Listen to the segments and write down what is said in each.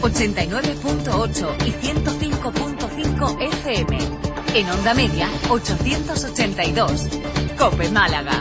89.8 y 105.5 FM. En onda media, 882. COPE Málaga.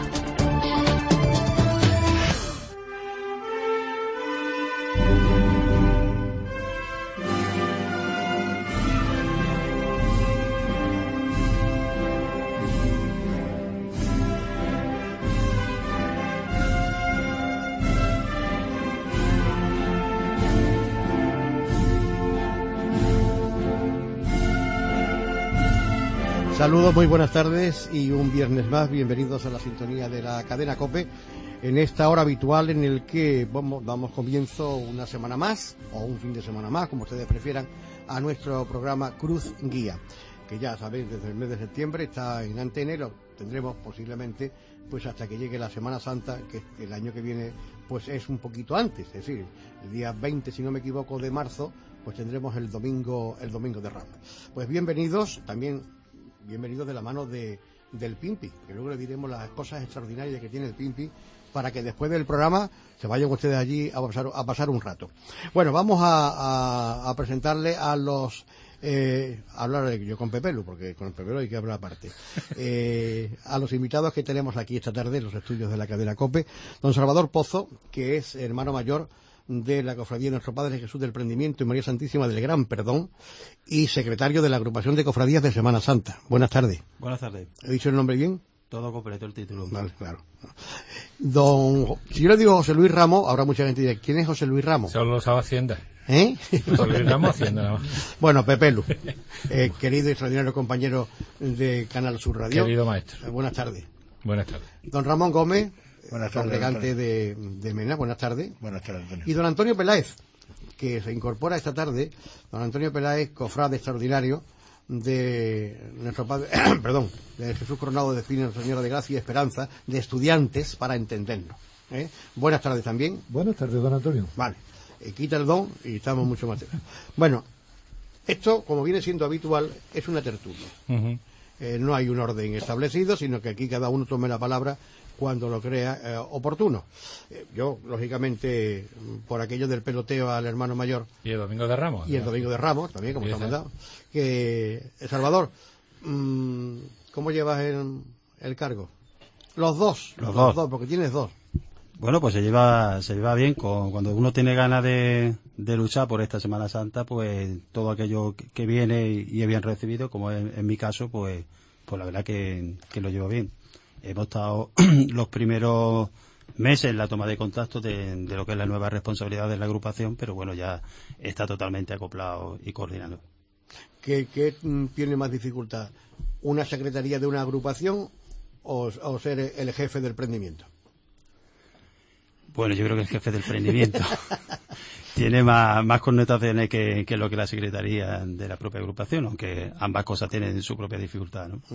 Saludos, muy buenas tardes y un viernes más, bienvenidos a la sintonía de la cadena COPE, en esta hora habitual en el que damos comienzo una semana más, o un fin de semana más, como ustedes prefieran, a nuestro programa Cruz Guía, que ya sabéis, desde el mes de septiembre está en antena y lo tendremos posiblemente pues hasta que llegue la Semana Santa, que el año que viene pues es un poquito antes, es decir, el día 20, si no me equivoco, de marzo, pues tendremos el domingo de Ramos. Pues bienvenidos de la mano del Pimpi, que luego le diremos las cosas extraordinarias que tiene el Pimpi para que después del programa se vayan ustedes allí a pasar un rato. Bueno, vamos a presentarle a los... hablar yo con Pepelu, porque con el Pepelu hay que hablar aparte. A los invitados que tenemos aquí esta tarde en los estudios de la cadena COPE, don Salvador Pozo, que es hermano mayor de la Cofradía de Nuestro Padre Jesús del Prendimiento y María Santísima del Gran Perdón, y secretario de la Agrupación de Cofradías de Semana Santa. Buenas tardes. Buenas tardes. ¿He dicho el nombre bien? Todo completo el título. Vale, claro. Si yo le digo José Luis Ramos, habrá mucha gente que dirá, ¿quién es José Luis Ramos? Solo lo sabe Hacienda. ¿Eh? José Luis Ramos Hacienda nada más. Bueno, Pepelu, querido y extraordinario compañero de Canal Sur Radio. Querido maestro. Buenas tardes. Buenas tardes. Don Ramón Gómez. Buenas tardes, congregante de Mena, buenas tardes. Buenas tardes, Antonio. Y don Antonio Peláez, que se incorpora esta tarde. Don Antonio Peláez, cofrade extraordinario de nuestro Padre, de Jesús Coronado de Espina, Señora de Gracia y Esperanza, de Estudiantes, para entendernos. Buenas tardes también. Buenas tardes, don Antonio. Vale, quita el don y estamos mucho más cerca. Bueno, esto, como viene siendo habitual, es una tertulia. No hay un orden establecido, sino que aquí cada uno tome la palabra cuando lo crea oportuno. Yo, lógicamente, por aquello del peloteo al hermano mayor. Y el Domingo de Ramos. Y el Domingo de Ramos, también, como estamos dando. Que, Salvador, ¿cómo llevas el cargo? Los dos, porque tienes dos. Bueno, pues se lleva bien. Cuando uno tiene ganas de luchar por esta Semana Santa, pues todo aquello que viene y es bien recibido, como en mi caso, pues la verdad que lo llevo bien. Hemos estado los primeros meses en la toma de contacto de lo que es la nueva responsabilidad de la agrupación, pero bueno, ya está totalmente acoplado y coordinado. ¿Qué tiene más dificultad? ¿Una secretaría de una agrupación o ser el jefe del prendimiento? Bueno, yo creo que el jefe del prendimiento tiene más connotaciones que lo que la secretaría de la propia agrupación, aunque ambas cosas tienen su propia dificultad, ¿no?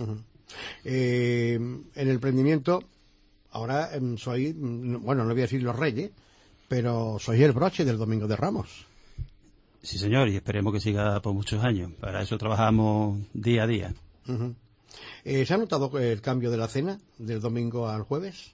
En el prendimiento, ahora soy, bueno, no voy a decir los reyes, pero soy el broche del Domingo de Ramos. Sí, señor, y esperemos que siga por muchos años. Para eso trabajamos día a día. ¿Se ha notado el cambio de la cena del domingo al jueves?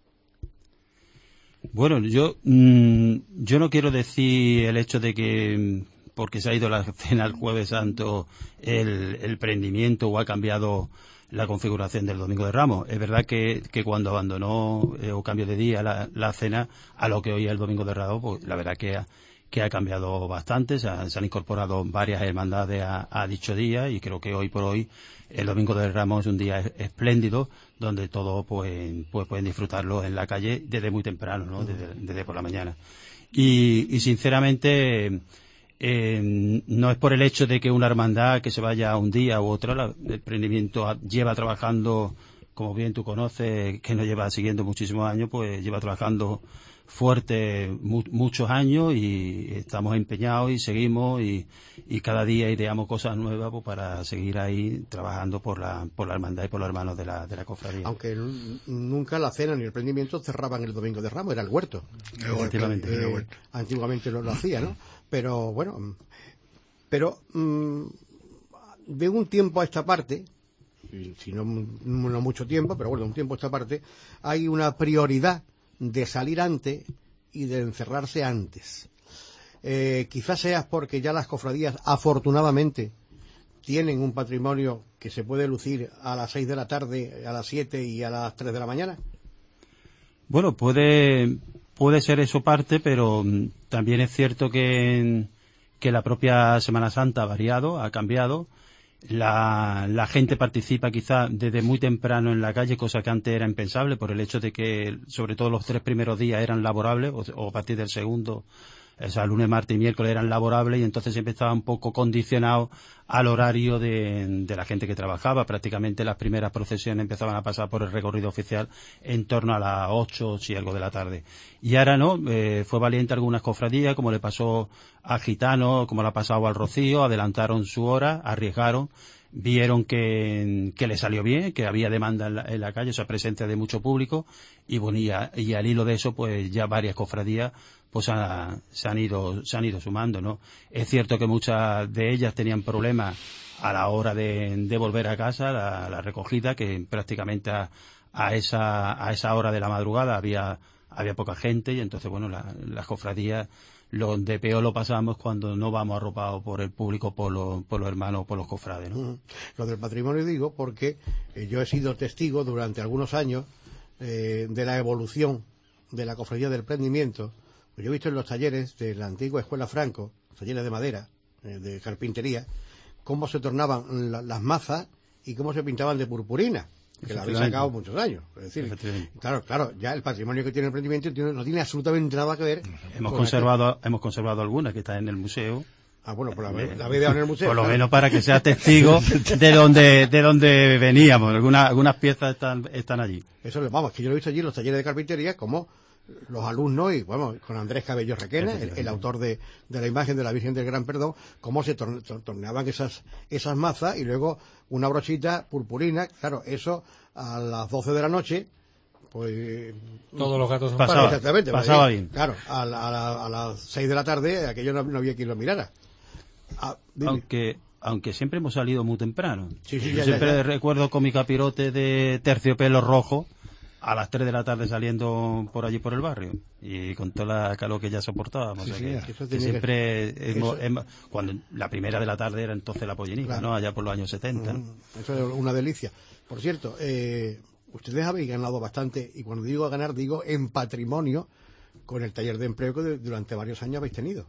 Bueno, yo no quiero decir el hecho de que porque se ha ido la cena el Jueves Santo el prendimiento o ha cambiado la configuración del Domingo de Ramos. Es verdad que cuando abandonó o cambió de día la cena a lo que hoy es el Domingo de Ramos, pues la verdad que ha cambiado bastante. Se han incorporado varias hermandades a dicho día y creo que hoy por hoy el Domingo de Ramos es un día espléndido donde todos pues pueden disfrutarlo en la calle desde muy temprano, ¿no? Desde por la mañana. Y sinceramente no es por el hecho de que una hermandad que se vaya un día u otro, el prendimiento lleva trabajando, como bien tú conoces, que nos lleva siguiendo muchísimos años, pues lleva trabajando fuerte muchos años y estamos empeñados y seguimos y cada día ideamos cosas nuevas pues, para seguir ahí trabajando por la hermandad y por los hermanos de la cofradía. Aunque nunca la cena ni el prendimiento cerraban el Domingo de Ramos, era el huerto. Antiguamente lo hacía, ¿no? Pero bueno, de un tiempo a esta parte, si no mucho tiempo, pero bueno, de un tiempo a esta parte, hay una prioridad de salir antes y de encerrarse antes. Quizás sea porque ya las cofradías, afortunadamente, tienen un patrimonio que se puede lucir a las 6 de la tarde, a las 7 y a las 3 de la mañana. Bueno, puede ser eso parte, pero también es cierto que la propia Semana Santa ha variado, ha cambiado. La gente participa quizá desde muy temprano en la calle, cosa que antes era impensable por el hecho de que sobre todo los 3 primeros días eran laborables o a partir del segundo, o sea, lunes, martes y miércoles eran laborables, y entonces siempre estaba un poco condicionado al horario de la gente que trabajaba. Prácticamente las primeras procesiones empezaban a pasar por el recorrido oficial en torno a las 8 y algo de la tarde. Y ahora no, fue valiente algunas cofradías, como le pasó al Gitano, como le ha pasado al Rocío, adelantaron su hora, arriesgaron, vieron que le salió bien, que había demanda en la calle, o sea, presencia de mucho público, y bueno, y al hilo de eso, pues ya varias cofradías pues se han ido sumando, ¿no? Es cierto que muchas de ellas tenían problemas a la hora de volver a casa, la recogida, que prácticamente a esa hora de la madrugada había poca gente, y entonces, bueno, las cofradías, de peor lo pasamos cuando no vamos arropados por el público, por los hermanos, por los cofrades, ¿no? Lo del patrimonio digo porque yo he sido testigo durante algunos años de la evolución de la cofradía del prendimiento. Yo he visto en los talleres de la antigua Escuela Franco, talleres de madera, de carpintería, cómo se tornaban las mazas y cómo se pintaban de purpurina, que la habéis sacado muchos años. Es decir, claro, ya el patrimonio que tiene el prendimiento no tiene absolutamente nada que ver. Hemos conservado algunas que están en el museo. Ah, bueno, pues la habéis dejado en el museo. Por lo menos para que sea testigo de donde veníamos. Algunas piezas están allí. Eso, vamos, que yo lo he visto allí en los talleres de carpintería, como los alumnos, y bueno, con Andrés Cabello Requena, el autor de la imagen de la Virgen del Gran Perdón, cómo se torneaban esas mazas, y luego una brochita purpurina. Claro, eso a las 12 de la noche, pues todos los gatos son pasaba, pares. Exactamente, pasaba pues, bien. Claro, a las 6 de la tarde aquello no había quien lo mirara. Aunque siempre hemos salido muy temprano. Sí, Yo siempre recuerdo con mi capirote de terciopelo rojo a las 3 de la tarde saliendo por allí por el barrio, y con toda la calor que ya soportábamos. Cuando la primera de la tarde era entonces la pollenica, claro, ¿no? Allá por los años 70. Eso es una delicia. Por cierto, ustedes habéis ganado bastante, y cuando digo ganar, digo en patrimonio, con el taller de empleo que durante varios años habéis tenido.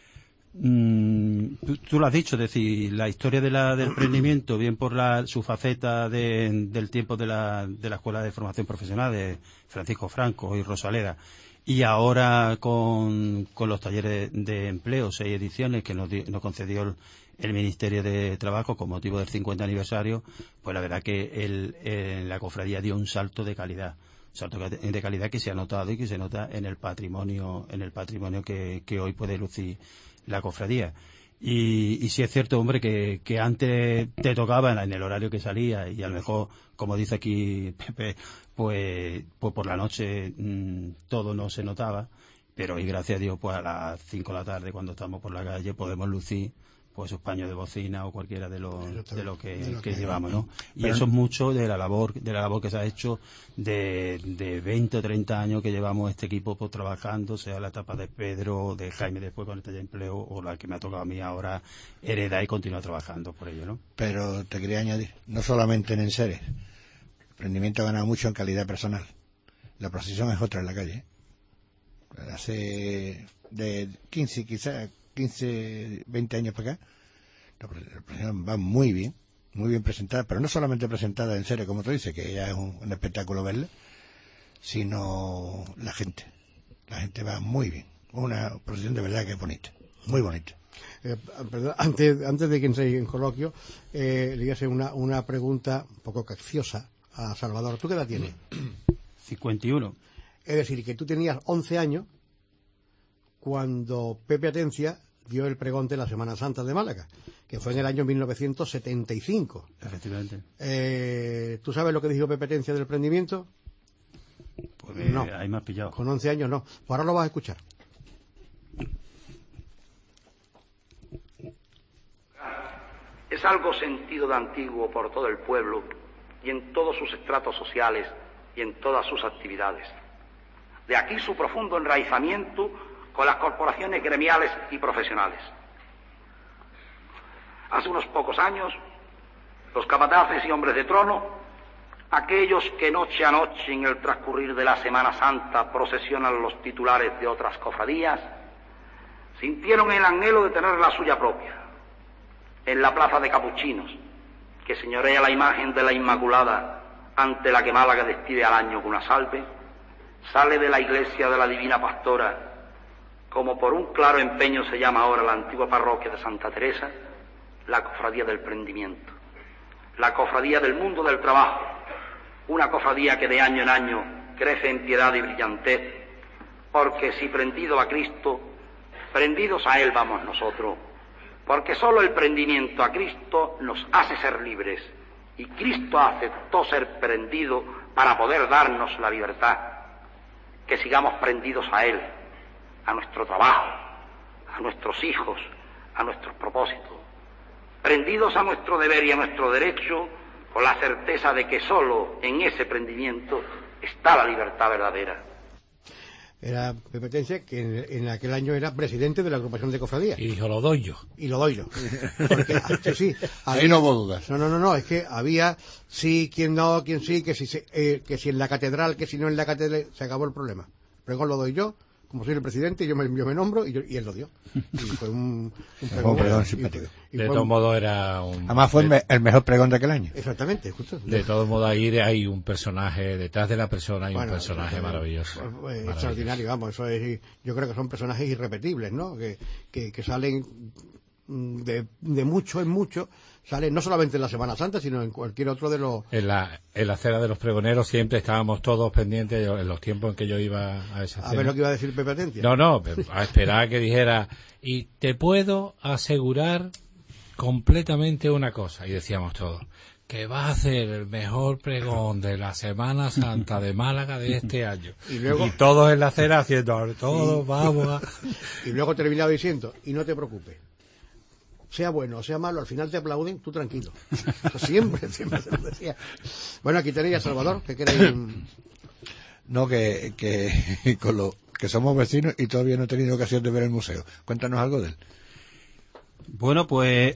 Tú lo has dicho, es decir, la historia del prendimiento, bien por su faceta del tiempo de la Escuela de Formación Profesional de Francisco Franco y Rosaleda, y ahora con los talleres de empleo, 6 ediciones que nos concedió el Ministerio de Trabajo con motivo del 50 aniversario, pues la verdad que la cofradía dio un salto de calidad. De calidad que se ha notado y que se nota en el patrimonio que hoy puede lucir la cofradía. Y sí es cierto, hombre, que antes te tocaba en el horario que salía, y a lo mejor, como dice aquí Pepe, pues por la noche todo no se notaba, pero hoy, gracias a Dios, pues a las 5 de la tarde, cuando estamos por la calle, podemos lucir pues esos paños de bocina o cualquiera de lo que llevamos, ¿no? Y eso es mucho de la labor que se ha hecho de 20 o 30 años que llevamos este equipo pues trabajando, sea la etapa de Pedro, de Jaime después con el taller de empleo, o la que me ha tocado a mí ahora heredar y continuar trabajando por ello, ¿no? Pero te quería añadir, no solamente en enseres, el rendimiento ha ganado mucho en calidad personal. La procesión es otra en la calle. Hace de 15, 20 años para acá, la procesión va muy bien presentada, pero no solamente presentada en serie, como tú dices, que ya es un espectáculo verla, sino la gente va muy bien. Una procesión de verdad que es bonita, muy bonita. Perdón, antes de que entréis en coloquio, le voy a hacer una pregunta un poco capciosa a Salvador. ¿Tú qué edad tienes? 51. Es decir, que tú tenías 11 años cuando Pepe Atencia dio el pregón de la Semana Santa de Málaga, que fue en el año 1975. Efectivamente. ¿Tú sabes lo que dijo Pepe Atencia del prendimiento? Pues no. Ahí me has pillado. Con 11 años no. Pues ahora lo vas a escuchar. Es algo sentido de antiguo por todo el pueblo y en todos sus estratos sociales y en todas sus actividades. De aquí su profundo enraizamiento con las corporaciones gremiales y profesionales. Hace unos pocos años, los capataces y hombres de trono, aquellos que noche a noche en el transcurrir de la Semana Santa procesionan los titulares de otras cofradías, sintieron el anhelo de tener la suya propia. En la plaza de Capuchinos, que señorea la imagen de la Inmaculada ante la que Málaga despide al año con una salve, sale de la iglesia de la Divina Pastora, como por un claro empeño se llama ahora la antigua parroquia de Santa Teresa, la cofradía del prendimiento, la cofradía del mundo del trabajo, una cofradía que de año en año crece en piedad y brillantez, porque si prendido a Cristo, prendidos a Él vamos nosotros, porque sólo el prendimiento a Cristo nos hace ser libres, y Cristo aceptó ser prendido para poder darnos la libertad. Que sigamos prendidos a Él, a nuestro trabajo, a nuestros hijos, a nuestros propósitos, prendidos a nuestro deber y a nuestro derecho, con la certeza de que sólo en ese prendimiento está la libertad verdadera. Era Pepe Tense, que en aquel año era presidente de la agrupación de cofradías. Y dijo, lo doy yo. Y lo doy yo. Porque antes sí. Ahí no hubo dudas. No, es que había sí, quien no, quien sí, que si en la catedral, que si no en la catedral, se acabó el problema. El pregón lo doy yo, como soy el presidente, yo me nombro y él lo dio. Y fue un pregón simpático. De todos modos era un... Además fue el mejor pregón de aquel año. Exactamente, justo. De todos modos ahí hay un personaje, detrás de la persona hay un personaje maravilloso. Extraordinario, vamos, eso es, yo creo que son personajes irrepetibles, ¿no? Que salen de mucho en mucho, salen no solamente en la Semana Santa, sino en cualquier otro de los... En la cena de los pregoneros siempre estábamos todos pendientes, en los tiempos en que yo iba a esa cena. A ver lo que iba a decir Pepe Atencia. No, a esperar que dijera, y te puedo asegurar completamente una cosa, y decíamos todos, que va a hacer el mejor pregón de la Semana Santa de Málaga de este año. Y todos en la cena haciendo, todos vamos a... Y luego terminaba diciendo, y no te preocupes, sea bueno o sea malo, al final te aplauden, tú tranquilo. Eso siempre se lo decía. Bueno, aquí tenéis a Salvador, que queréis... No, que con lo que somos vecinos y todavía no he tenido ocasión de ver el museo. Cuéntanos algo de él. Bueno, pues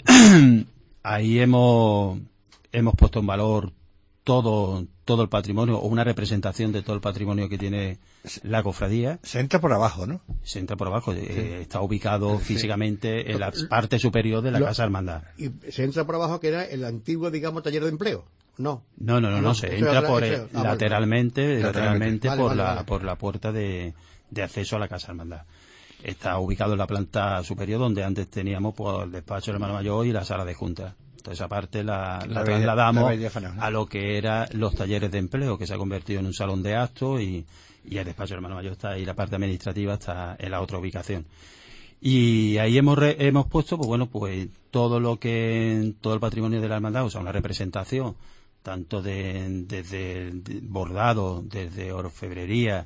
ahí hemos puesto en valor todo el patrimonio, o una representación de todo el patrimonio que tiene la cofradía. Se entra por abajo, ¿no? Se entra por abajo, está ubicado físicamente en la parte superior de la Casa Hermandad. Y se entra por abajo, que era el antiguo, digamos, taller de empleo. No, se entra por lateralmente vale. por la puerta de acceso a la Casa Hermandad. Está ubicado en la planta superior, donde antes teníamos pues el despacho del hermano mayor y la sala de juntas. Entonces esa parte la trasladamos a lo que eran los talleres de empleo, que se ha convertido en un salón de actos, y el despacho del hermano mayor está ahí, la parte administrativa está en la otra ubicación. Y ahí hemos puesto pues todo el patrimonio de la hermandad, o sea, una representación tanto desde bordado, desde orfebrería,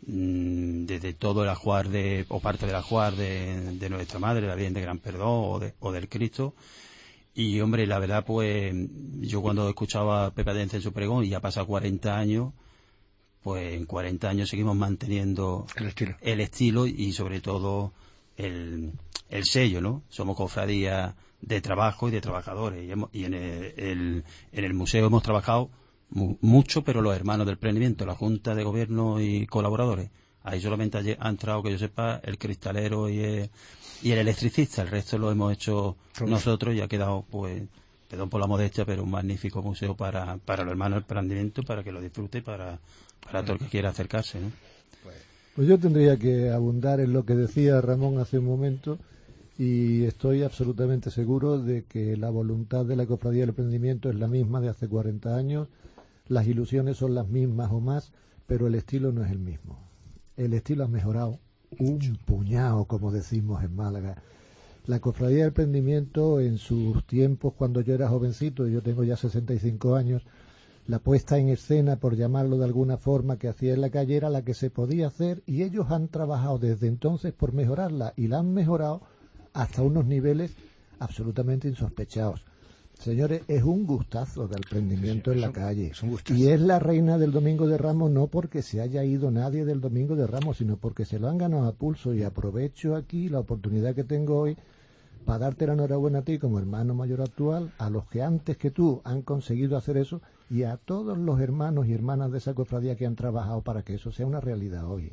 desde todo el ajuar o parte del ajuar de Nuestra Madre, la Virgen de Gran Perdón o del Cristo. Y hombre, la verdad, pues yo cuando escuchaba a Pepe Atencia en su pregón, y ya pasa 40 años, pues en 40 años seguimos manteniendo el estilo y sobre todo el sello, ¿no? Somos cofradía de trabajo y de trabajadores, y en el museo hemos trabajado mucho, pero los hermanos del prendimiento, la Junta de Gobierno y colaboradores, ahí solamente ha entrado, que yo sepa, el cristalero y el electricista. El resto lo hemos hecho nosotros, y ha quedado, pues, perdón por la modestia, pero un magnífico museo para los hermanos del prendimiento, para que lo disfrute, para todo el que quiera acercarse, ¿no? Pues yo tendría que abundar en lo que decía Ramón hace un momento, y estoy absolutamente seguro de que la voluntad de la Cofradía del Emprendimiento es la misma de hace 40 años, las ilusiones son las mismas o más, pero el estilo no es el mismo. El estilo ha mejorado un puñado, como decimos en Málaga. La Cofradía del Emprendimiento, en sus tiempos, cuando yo era jovencito, yo tengo ya 65 años, la puesta en escena, por llamarlo de alguna forma, que hacía en la calle era la que se podía hacer, y ellos han trabajado desde entonces por mejorarla, y la han mejorado hasta unos niveles absolutamente insospechados. Señores, es un gustazo del prendimiento en la calle. Es un gustazo. Y es la reina del Domingo de Ramos no porque se haya ido nadie del Domingo de Ramos, sino porque se lo han ganado a pulso. Y aprovecho aquí la oportunidad que tengo hoy para darte la enhorabuena a ti como hermano mayor actual, a los que antes que tú han conseguido hacer eso y a todos los hermanos y hermanas de esa cofradía que han trabajado para que eso sea una realidad hoy.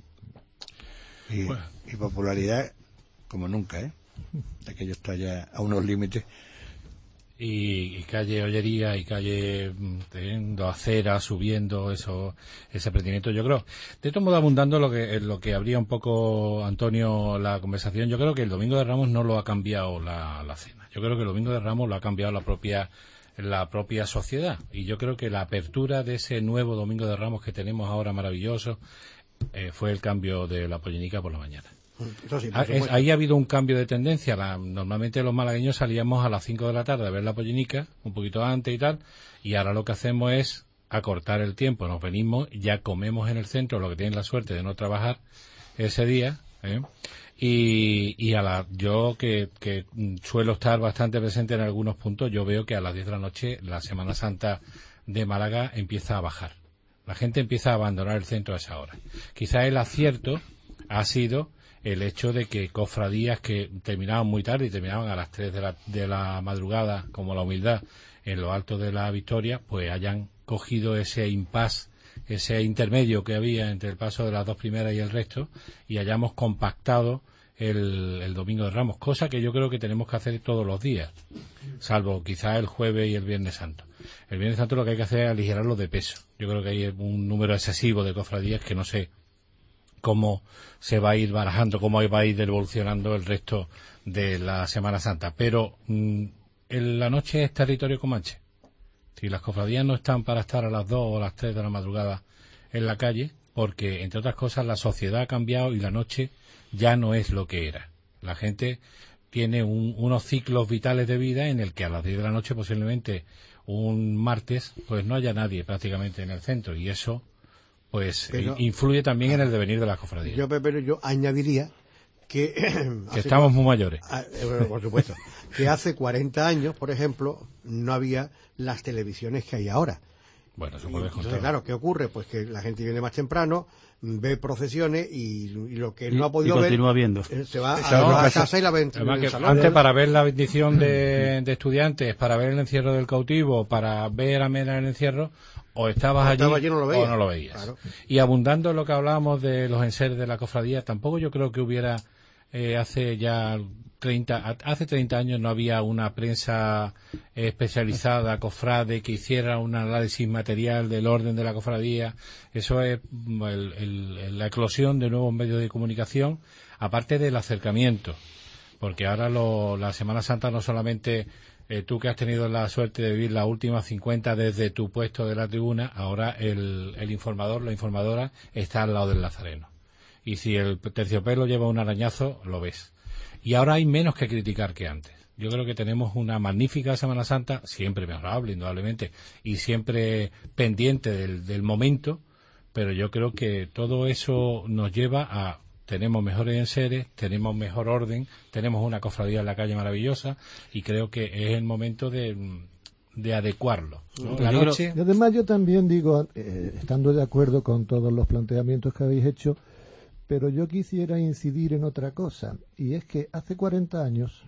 Y popularidad como nunca, ¿eh? Aquello está ya a unos límites. Y calle Ollería y calle teniendo acera, subiendo ese prendimiento, yo creo. De todo modo, abundando lo que abría un poco, Antonio, la conversación, yo creo que el Domingo de Ramos no lo ha cambiado la cena. Yo creo que el Domingo de Ramos lo ha cambiado la propia sociedad. Y yo creo que la apertura de ese nuevo Domingo de Ramos que tenemos ahora maravilloso fue el cambio de la pollenica por la mañana. Eso sí, Ahí ha habido un cambio de tendencia. Normalmente los malagueños salíamos a las 5 de la tarde a ver la pollenica, un poquito antes y tal, y ahora lo que hacemos es acortar el tiempo. Nos venimos, ya comemos en el centro, lo que tienen la suerte de no trabajar ese día, y yo que suelo estar bastante presente en algunos puntos, yo veo que a las 10 de la noche la Semana Santa de Málaga empieza a bajar. La gente empieza a abandonar el centro a esa hora. Quizá el acierto ha sido el hecho de que cofradías que terminaban muy tarde y terminaban a las 3 de la madrugada, como la Humildad, en lo alto de la Victoria, pues hayan cogido ese impasse, ese intermedio que había entre el paso de las dos primeras y el resto, y hayamos compactado el Domingo de Ramos, cosa que yo creo que tenemos que hacer todos los días, salvo quizá el jueves y el Viernes Santo. El Viernes Santo lo que hay que hacer es aligerarlo de peso. Yo creo que hay un número excesivo de cofradías que no sé cómo se va a ir barajando, cómo va a ir evolucionando el resto de la Semana Santa. Pero en la noche es territorio comanche. Si las cofradías no están para estar a las 2 o a las 3 de la madrugada en la calle, porque, entre otras cosas, la sociedad ha cambiado y la noche ya no es lo que era. La gente tiene unos ciclos vitales de vida en el que a las 10 de la noche, posiblemente un martes, pues no haya nadie prácticamente en el centro, y eso pues influye también en el devenir de las cofradías. Yo añadiría que estamos muy mayores. Por supuesto. Que hace 40 años, por ejemplo, no había las televisiones que hay ahora. Bueno, eso puede contar. Entonces, claro, ¿qué ocurre? Pues que la gente viene más temprano, ve procesiones y lo que no ha podido ver continúa viendo. Se va a la casa y la ve en el salón. Antes, para ver la bendición de estudiantes, para ver el encierro del cautivo, para ver a Mena en el encierro, o estabas allí o no lo veías. Claro. Y abundando en lo que hablábamos de los enseres de la cofradía, tampoco yo creo que hubiera hace 30 años no había una prensa especializada, cofrade, que hiciera un análisis material del orden de la cofradía. Eso es la eclosión de nuevos medios de comunicación, aparte del acercamiento, porque ahora la Semana Santa no solamente tú que has tenido la suerte de vivir las últimas 50 desde tu puesto de la tribuna, ahora el informador, la informadora está al lado del Nazareno. Y si el terciopelo lleva un arañazo, lo ves. Y ahora hay menos que criticar que antes. Yo creo que tenemos una magnífica Semana Santa, siempre mejorable, indudablemente, y siempre pendiente del momento, pero yo creo que todo eso nos lleva a tenemos mejores enseres, tenemos mejor orden, tenemos una cofradía en la calle maravillosa, y creo que es el momento de adecuarlo, ¿no? La noche. Y además yo también digo, estando de acuerdo con todos los planteamientos que habéis hecho, pero yo quisiera incidir en otra cosa, y es que hace 40 años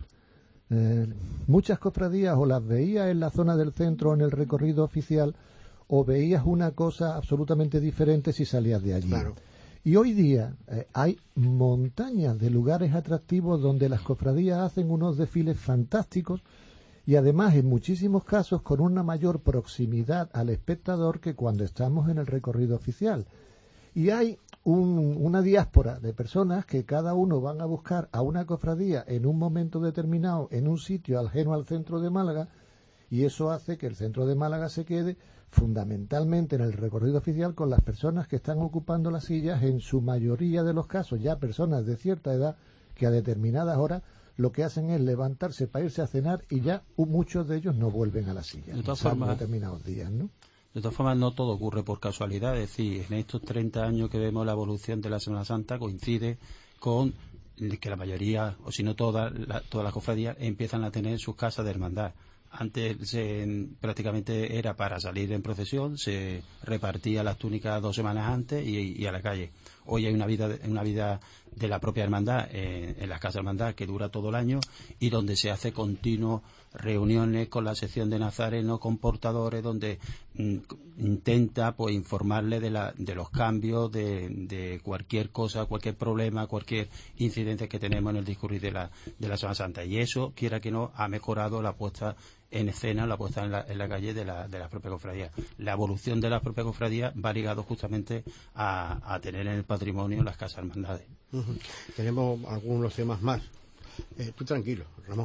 muchas cofradías o las veías en la zona del centro en el recorrido oficial, o veías una cosa absolutamente diferente si salías de allí. Claro. Y hoy día hay montañas de lugares atractivos donde las cofradías hacen unos desfiles fantásticos, y además en muchísimos casos con una mayor proximidad al espectador que cuando estamos en el recorrido oficial. Y hay una diáspora de personas que cada uno van a buscar a una cofradía en un momento determinado, en un sitio ajeno al centro de Málaga, y eso hace que el centro de Málaga se quede fundamentalmente en el recorrido oficial con las personas que están ocupando las sillas, en su mayoría de los casos ya personas de cierta edad que a determinadas horas lo que hacen es levantarse para irse a cenar, y ya muchos de ellos no vuelven a la silla, de todas salvo formas, determinados días, ¿no? De todas formas, no todo ocurre por casualidad. Es decir, en estos 30 años que vemos la evolución de la Semana Santa coincide con que la mayoría, o si no todas las cofradías empiezan a tener sus casas de hermandad. Antes prácticamente era para salir en procesión, se repartía las túnicas 2 semanas antes y a la calle. Hoy hay una vida de la propia hermandad en las casas hermandad que dura todo el año y donde se hace continuo reuniones con la sección de nazarenos, con portadores, donde intenta pues informarle de los cambios, de cualquier cosa, cualquier problema, cualquier incidencia que tenemos en el discurrir de la Semana Santa. Y eso, quiera que no, ha mejorado la puesta en escena, la puesta en la calle de las propias cofradías. La evolución de las propias cofradías va ligado justamente a tener en el patrimonio las casas hermandades. Uh-huh. Tenemos algunos temas más. Tú tranquilo, Ramón.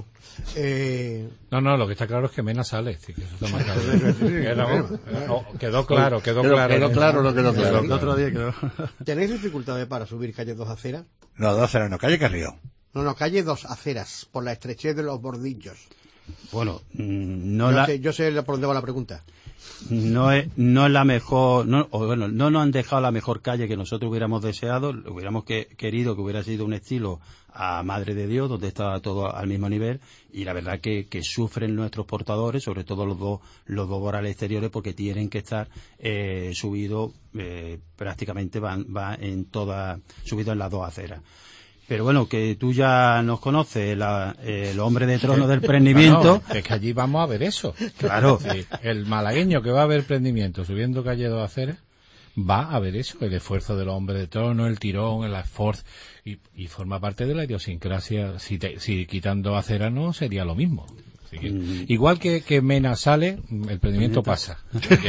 No, lo que está claro es que Mena sale. Sí, que eso está más claro. Quedó claro. El otro día quedó. ¿Tenéis dificultades para subir calle 2 aceras? No, 2 aceras, no, calle Carrión. No, calle 2 aceras, por la estrechez de los bordillos. Bueno, yo sé por dónde va la pregunta. No es la mejor, no nos han dejado la mejor calle que nosotros hubiéramos deseado, hubiéramos querido que hubiera sido un estilo a Madre de Dios, donde estaba todo al mismo nivel, y la verdad que sufren nuestros portadores, sobre todo los dos vorales exteriores, porque tienen que estar subidos, prácticamente van subidos en las 2 aceras. Pero bueno, que tú ya nos conoces, el hombre de trono del prendimiento. Es que allí vamos a ver eso. Claro. Sí, el malagueño que va a ver prendimiento subiendo calle 2 aceras, va a ver eso, el esfuerzo del hombre de trono, el tirón, el esfuerzo, y forma parte de la idiosincrasia. Si quitando aceras no, sería lo mismo. Igual que Mena sale, el prendimiento pasa.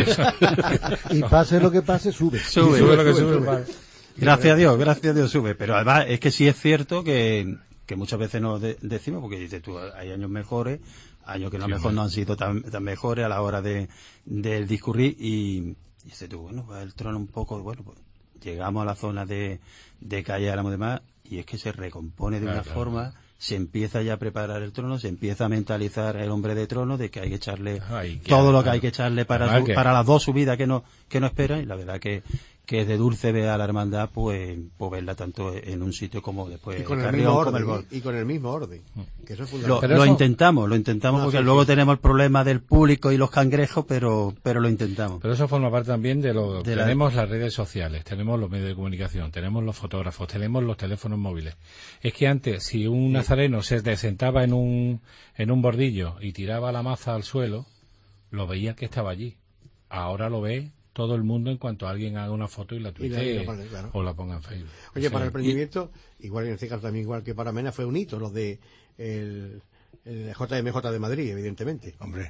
Y pase lo que pase, sube. Sube lo que sube. Gracias a Dios sube, pero además es que sí es cierto que muchas veces nos decimos, porque dices tú, hay años mejores, años que a lo mejor no han sido tan mejores a la hora del discurrir, y dices tú, bueno, va el trono un poco, bueno, pues llegamos a la zona de calle Álamo y demás, y es que se recompone de una forma, se empieza ya a preparar el trono, se empieza a mentalizar el hombre de trono de que hay que echarle todo lo que hay que echarle para las 2 subidas que no espera, y la verdad que es de dulce ver a la hermandad, pues verla tanto en un sitio como después y con el mismo orden, y con el mismo orden, que eso es fundamental. Lo intentamos porque luego tenemos el problema del público y los cangrejos, pero lo intentamos. Pero eso forma parte también tenemos las redes sociales, tenemos los medios de comunicación, tenemos los fotógrafos, tenemos los teléfonos móviles. Es que antes, si un nazareno se sentaba en un bordillo y tiraba la maza al suelo, lo veía que estaba allí. Ahora lo ve todo el mundo en cuanto alguien haga una foto y la tuitee claro. O la ponga en Facebook. Oye, para el prendimiento, igual en este caso también, igual que para Mena, fue un hito lo de el JMJ de Madrid, evidentemente. Hombre,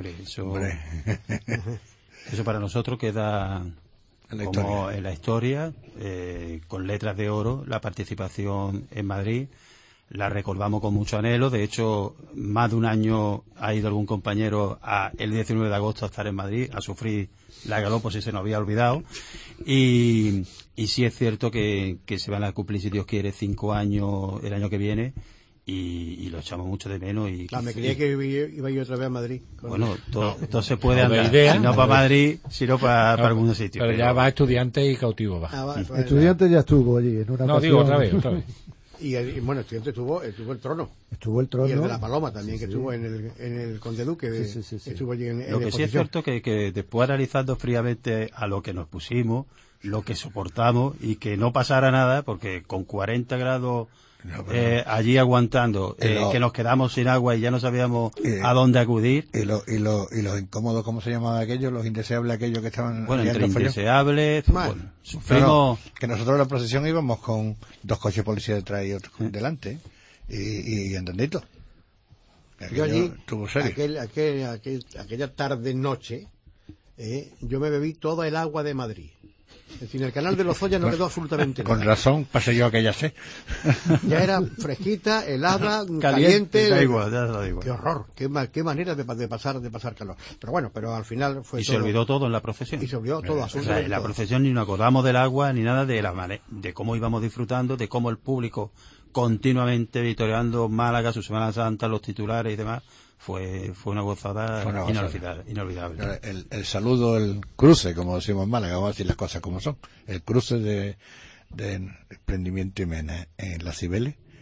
eso para nosotros queda como en la historia, con letras de oro, la participación en Madrid. La recordamos con mucho anhelo. De hecho, más de un año ha ido algún compañero el 19 de agosto a estar en Madrid, a sufrir la galopo si se nos había olvidado. Y sí es cierto que se van a cumplir, si Dios quiere, 5 años el año que viene, y lo echamos mucho de menos. Me creía que iba a ir otra vez a Madrid. Bueno, todo se puede andar. No para Madrid, sino para algún sitio. Pero ya va estudiante y cautivo va. Estudiante ya estuvo allí en una ocasión. Digo otra vez. Y bueno, estudiante estuvo el trono. Estuvo el trono. Y el de la Paloma también, que estuvo en el Conde Duque. Sí. Estuvo allí en lo que sí es cierto que después, analizando fríamente a lo que nos pusimos, lo que soportamos, y que no pasara nada, porque con 40 grados allí aguantando, que nos quedamos sin agua y ya no sabíamos a dónde acudir. Y los incómodos, ¿cómo se llamaba aquellos? Los indeseables, aquellos que estaban... Bueno, entre indeseables, sufrimos... Que nosotros en la procesión íbamos con 2 coches de policía detrás y otro delante, y andandito. Yo allí, aquella tarde-noche, yo me bebí toda el agua de Madrid. Es decir, en el canal de los Ollas no quedó absolutamente nada. Con razón pasé yo aquella sed. Ya era fresquita, helada, caliente. Da igual. Qué horror, qué manera de pasar calor. Pero bueno, al final fue se olvidó todo en la procesión. Y se olvidó todo, absolutamente. En la procesión ni nos acordamos del agua, ni nada de cómo íbamos disfrutando, de cómo el público continuamente vitoreando Málaga, su Semana Santa, los titulares y demás. Fue una gozada inolvidable. El saludo, el cruce, como decimos en Málaga, vamos a decir las cosas como son. El cruce de Prendimiento y Mena en la Cibeles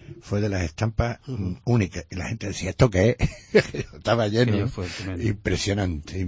fue de las estampas únicas. Y la gente decía, ¿esto qué es? Estaba lleno. Impresionante.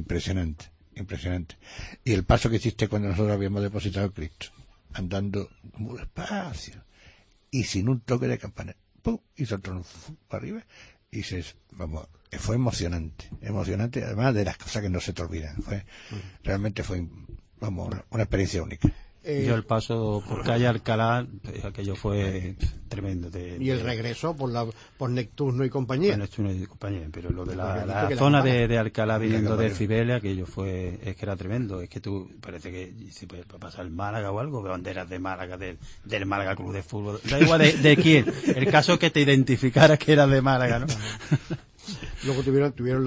Y el paso que hiciste cuando nosotros habíamos depositado a Cristo, andando muy despacio y sin un toque de campana, ¡pum! Hizo el trono para arriba y fue emocionante, además de las cosas que no se te olvidan. Realmente fue una experiencia única. Yo el paso por calle Alcalá, aquello fue tremendo. Y el regreso por Neptuno y compañía. Pero lo de la zona de Alcalá viniendo de Cibeles, aquello es que era tremendo. Es que tú, parece que si puede pasar el Málaga o algo, banderas de Málaga, del Málaga Club de Fútbol. Da igual de quién. El caso es que te identificaras que eras de Málaga, ¿no? Luego tuvieron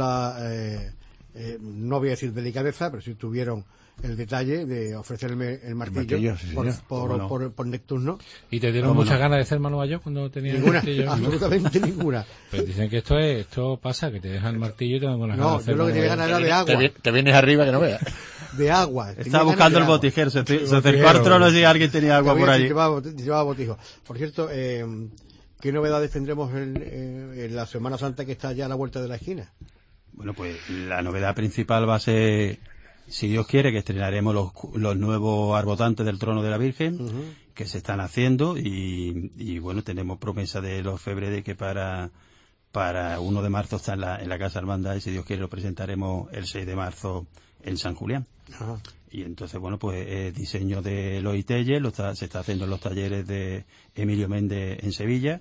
no voy a decir delicadeza, pero sí tuvieron el detalle de ofrecerme el martillo sí, por Neptuno. ¿Y te dieron muchas ganas de ser Manu Bayó cuando tenías el martillo? Absolutamente ninguna. Pero dicen que esto pasa, que te dejan el martillo y te dan unas ganas de hacer. No, yo lo que tenía ganas era de agua. Te vienes arriba que no veas. De agua. Estaba buscando el botijero, se acercó al trono si alguien tenía agua por allí. Llevaba botijo. Por cierto, ¿qué novedades tendremos en la Semana Santa que está ya a la vuelta de la esquina? Bueno, pues la novedad principal va a ser, si Dios quiere, que estrenaremos los nuevos arbotantes del trono de la Virgen, que se están haciendo, y bueno, tenemos promesa de los orfebres de que para 1 de marzo está en la Casa Hermandad, y si Dios quiere lo presentaremos el 6 de marzo en San Julián. Ajá. Y entonces, bueno, pues diseño de los Itelles, se está haciendo en los talleres de Emilio Méndez en Sevilla,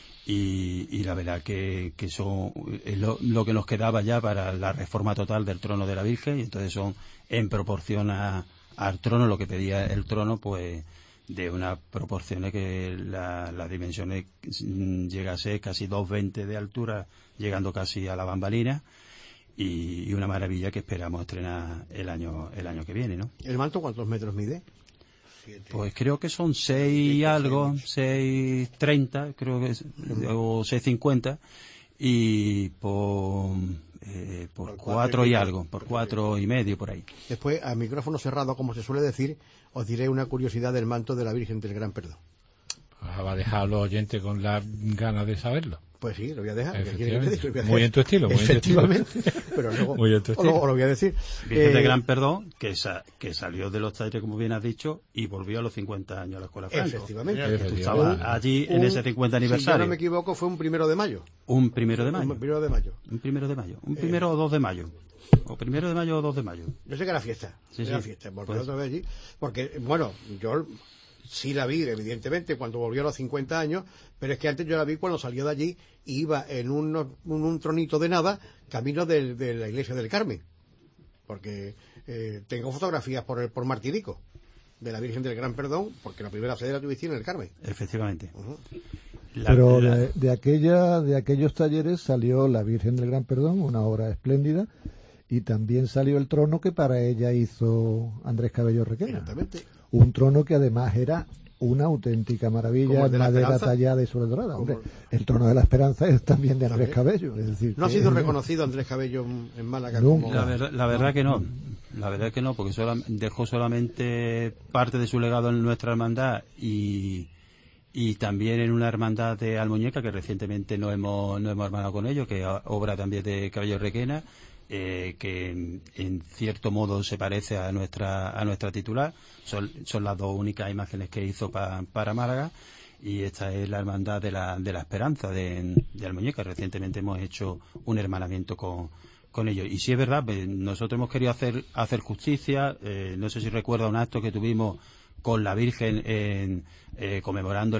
y la verdad que son lo que nos quedaba ya para la reforma total del trono de la Virgen, y entonces son en proporción al trono, lo que pedía el trono, pues de unas proporciones que las dimensiones llega a ser casi 2,20 de altura, llegando casi a la bambalina, y una maravilla que esperamos estrenar el año que viene, ¿no? ¿El manto cuántos metros mide? Pues creo que son 6 y algo, 6,30, creo que es, o 6,50, y por 4 y algo, por 4,5 por ahí. Después, a micrófono cerrado, como se suele decir, os diré una curiosidad del manto de la Virgen del Gran Perdón. Va a dejar a los oyentes con las ganas de saberlo. Pues sí, lo voy a dejar. Muy en tu estilo. Efectivamente. Pero luego lo voy a decir. Virgen del Gran Perdón, que salió de los talleres, como bien has dicho, y volvió a los 50 años a la Escuela Franco. Efectivamente. Tú estabas allí en ese 50 aniversario. Si yo no me equivoco, fue un 1 de mayo. Un 1 de mayo. Un 1 de mayo. Un 1 de mayo. Un 1 o 2 de mayo. O 1 de mayo o 2 de mayo. Yo sé que era fiesta. Era fiesta. Otra vez allí. Porque, bueno, yo sí la vi, evidentemente, cuando volvió a los 50 años, pero es que antes yo la vi cuando salió de allí y iba en un tronito de nada, camino de la iglesia del Carmen. Porque tengo fotografías por Martirico, de la Virgen del Gran Perdón, porque la primera sede la tuviste en el Carmen. Efectivamente. Pero de aquellos talleres salió la Virgen del Gran Perdón, una obra espléndida, y también salió el trono que para ella hizo Andrés Cabello Requena. Exactamente. Un trono que además era una auténtica maravilla, madera tallada y sobre dorada. Hombre, el trono de la Esperanza es también de Andrés Cabello. Es decir, ¿no ha sido reconocido Andrés Cabello en Málaga? Nunca. La verdad que no. La verdad que no, porque dejó solamente parte de su legado en nuestra hermandad y también en una hermandad de Almuñeca que recientemente no hemos hermanado con ellos, que obra también de Cabello Requena, que en cierto modo se parece a nuestra titular. Son las dos únicas imágenes que hizo para Málaga, y esta es la hermandad de la Esperanza de Almuñeca. Recientemente hemos hecho un hermanamiento con ellos, y sí es verdad, nosotros hemos querido hacer justicia. No sé si recuerda un acto que tuvimos con la Virgen conmemorando el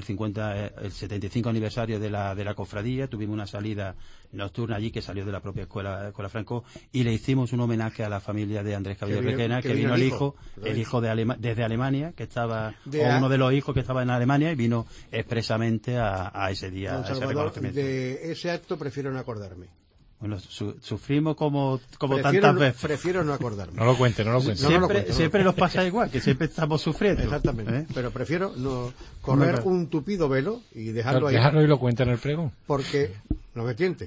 75 aniversario de la cofradía. Tuvimos una salida nocturna allí que salió de la propia escuela Franco, y le hicimos un homenaje a la familia de Andrés Cabello Requena, que vino el hijo desde Alemania, que estaba, uno de los hijos que estaba en Alemania, y vino expresamente a ese día, a ese reconocimiento. De ese acto prefiero no acordarme. Bueno, sufrimos como tantas veces. Prefiero no acordarme. No lo cuente. Siempre nos pasa igual, que siempre estamos sufriendo. Exactamente. Pero prefiero no correr un tupido velo y dejarlo ahí. Dejarlo y lo cuenta en el pregón. Porque no me tiente.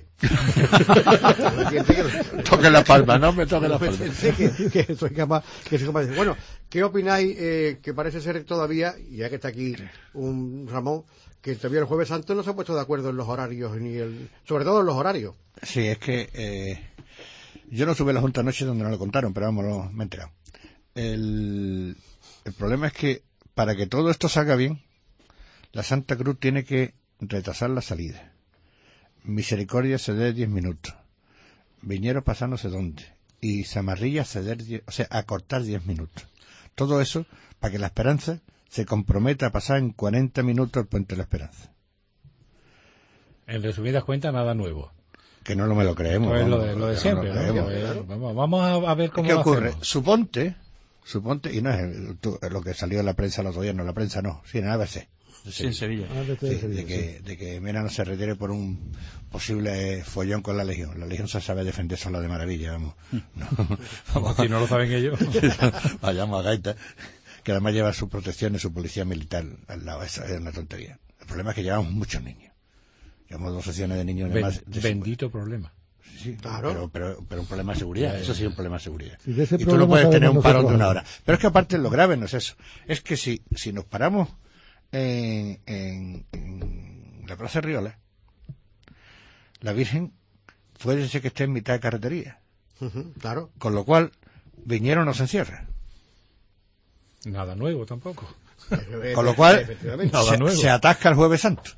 Toque la palma, no me toque la palma. Que soy capaz de decir. Bueno, ¿qué opináis? Que parece ser todavía, ya que está aquí un Ramón, que todavía el Jueves Santo no se ha puesto de acuerdo en los horarios, sobre todo en los horarios. Sí, es que yo no estuve en la Junta anoche donde no lo contaron, pero vamos, me he enterado. El problema es que para que todo esto salga bien, la Santa Cruz tiene que retrasar la salida. Misericordia ceder 10 minutos. Viñeros pasar no sé dónde. Y Zamarrilla ceder, acortar 10 minutos. Todo eso para que la Esperanza se comprometa a pasar en 40 minutos el Puente de la Esperanza. En resumidas cuentas, nada nuevo. Que no me lo creemos. Pues lo de siempre, ¿no? Vamos a ver cómo ¿Qué lo ocurre? hacemos. Suponte, y no es lo que salió en la prensa los días, no, la prensa no, sí, en el ABC. Sí, en Sevilla. De que Mena no se retire por un posible follón con la Legión. La Legión se sabe defender sola de maravilla, vamos. Vamos, si no lo saben ellos. Vayamos a gaita, que además lleva su protección y su policía militar al lado. Eso es una tontería. El problema es que llevamos muchos niños. Llevamos 2 secciones de niños de más de bendito problema. Sí, claro. pero un problema de seguridad. Eso sí es un problema de seguridad. Sí, y tú no puedes tener un parón de 1 hora. Pero es que aparte lo grave no es eso. Es que si nos paramos en la Plaza Riola, la Virgen puede ser que esté en mitad de carretería. Claro. Con lo cual, Viñero no se encierra. Nada nuevo tampoco. Con lo cual, se atasca el Jueves Santo.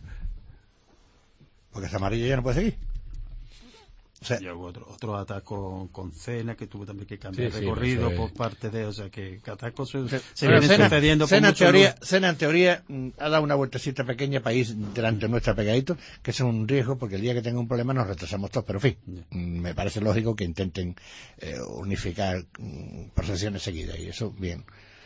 Porque Zamarrilla ya no puede seguir. O sea, ya hubo otro ataque con Cena, que tuvo también que cambiar recorrido por parte de... O sea, que atacos se vienen sucediendo. Cena en teoría ha dado una vueltecita pequeña país delante nuestra pegadito, que es un riesgo, porque el día que tenga un problema nos retrasamos todos. Pero en fin, me parece lógico que intenten unificar procesiones seguidas, y eso, bien.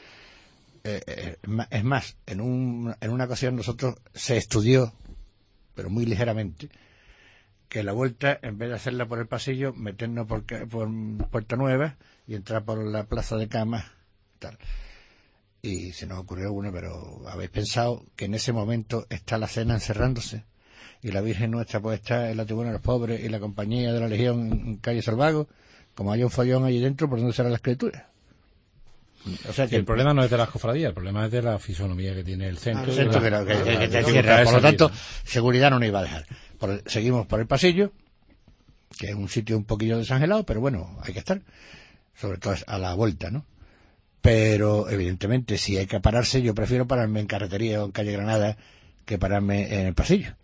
Es más, en una ocasión nosotros se estudió, pero muy ligeramente, que la vuelta, en vez de hacerla por el pasillo, meternos por Puerta Nueva y entrar por la Plaza de Camas, tal. Y se nos ocurrió uno, pero ¿habéis pensado que en ese momento está la Cena encerrándose y la Virgen nuestra pues está en la Tribuna de los Pobres y la Compañía de la Legión en calle Salvago? Como hay un follón allí dentro, ¿por dónde será la escritura? O sea que el problema no es de las cofradías, el problema es de la fisonomía que tiene el centro. El centro que te cierra. Por lo tanto, seguridad no nos iba a dejar. Seguimos por el pasillo, que es un sitio un poquillo desangelado, pero bueno, hay que estar, sobre todo a la vuelta, ¿no? Pero evidentemente, si hay que pararse, yo prefiero pararme en carretería o en calle Granada que pararme en el pasillo.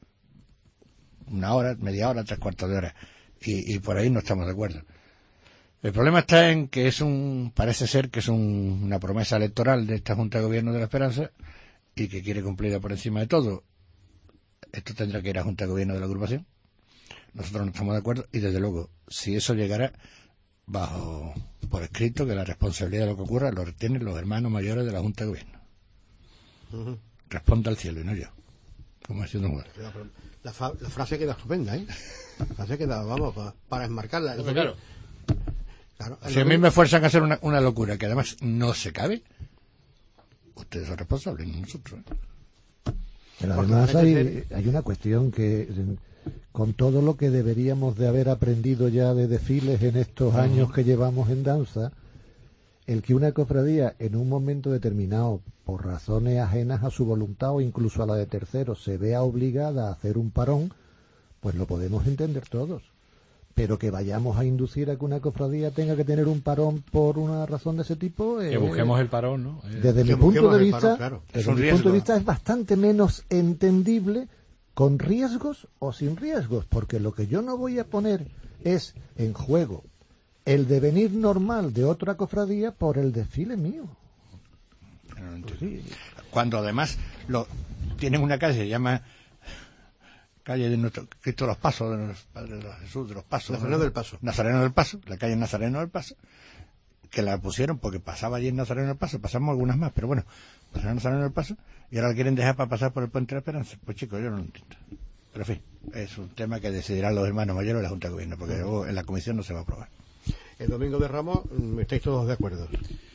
1 hora, media hora, 3/4 de hora, y por ahí no estamos de acuerdo. El problema está en que parece ser que es una promesa electoral de esta Junta de Gobierno de la Esperanza y que quiere cumplirla por encima de todo. Esto tendrá que ir a Junta de Gobierno de la agrupación. Nosotros no estamos de acuerdo, y desde luego, si eso llegara por escrito, que la responsabilidad de lo que ocurra lo tienen los hermanos mayores de la Junta de Gobierno. Responda al cielo y no yo, como ha sido un juez. La frase queda estupenda, ¿eh? La frase queda, vamos, para enmarcarla. Claro. Si a mí me fuerzan a hacer una locura que además no se cabe, ustedes son responsables, no nosotros. Pero además hay una cuestión que, con todo lo que deberíamos de haber aprendido ya de desfiles en estos años que llevamos en danza, el que una cofradía en un momento determinado, por razones ajenas a su voluntad o incluso a la de terceros, se vea obligada a hacer un parón, pues lo podemos entender todos. Pero que vayamos a inducir a que una cofradía tenga que tener un parón por una razón de ese tipo, que busquemos el parón, ¿no? Desde mi punto de vista, parón, claro. desde mi punto de vista es bastante menos entendible, con riesgos o sin riesgos, porque lo que yo no voy a poner es en juego el devenir normal de otra cofradía por el desfile mío. Sí. Cuando además tienen una calle que se llama calle de nuestro Cristo de los Pasos, de los Padres de Jesús de los Pasos, Nazareno del Paso, la calle Nazareno del Paso, que la pusieron porque pasaba allí en Nazareno del Paso, pasamos algunas más, pero bueno, pasaron Nazareno del Paso y ahora la quieren dejar para pasar por el Puente de la Esperanza. Pues chicos, yo no lo entiendo. Pero en fin, es un tema que decidirán los hermanos mayores de la Junta de Gobierno, porque luego en la comisión no se va a aprobar. El domingo de Ramos, ¿estáis todos de acuerdo?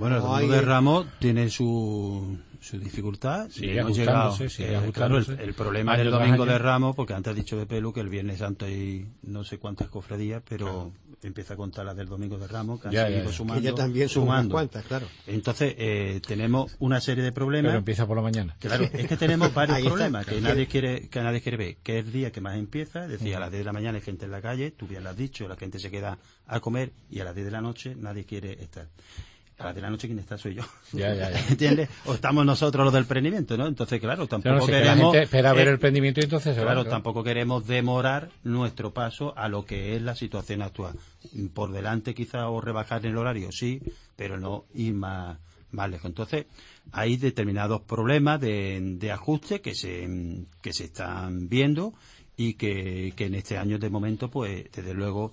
Bueno, el Domingo de Ramos tiene su dificultad. Sí, hemos llegado, claro, ajustándose. el problema del Domingo de Ramos, porque antes ha dicho de Pelu que el Viernes Santo hay no sé cuántas cofradías, pero empieza a contar las del Domingo de Ramos, que han seguido sumando. Ella también suma unas cuantas, claro. Entonces, tenemos una serie de problemas. Pero empieza por la mañana. Claro, es que tenemos varios problemas que nadie quiere ver, que es el día que más empieza, es decir, a las 10 de la mañana hay gente en la calle, tú bien lo has dicho, la gente se queda a comer, y a las 10 de la noche nadie quiere estar. A las de la noche quien está soy yo. Ya. ¿Entiendes? O estamos nosotros los del prendimiento, ¿no? Entonces, claro, tampoco No, queremos... la gente espera ver el prendimiento y entonces se va, claro, tampoco queremos demorar nuestro paso a lo que es la situación actual. Por delante quizá o rebajar el horario, sí, pero no ir más lejos. Entonces, hay determinados problemas de ajuste que se están viendo y que en este año de momento, pues, desde luego...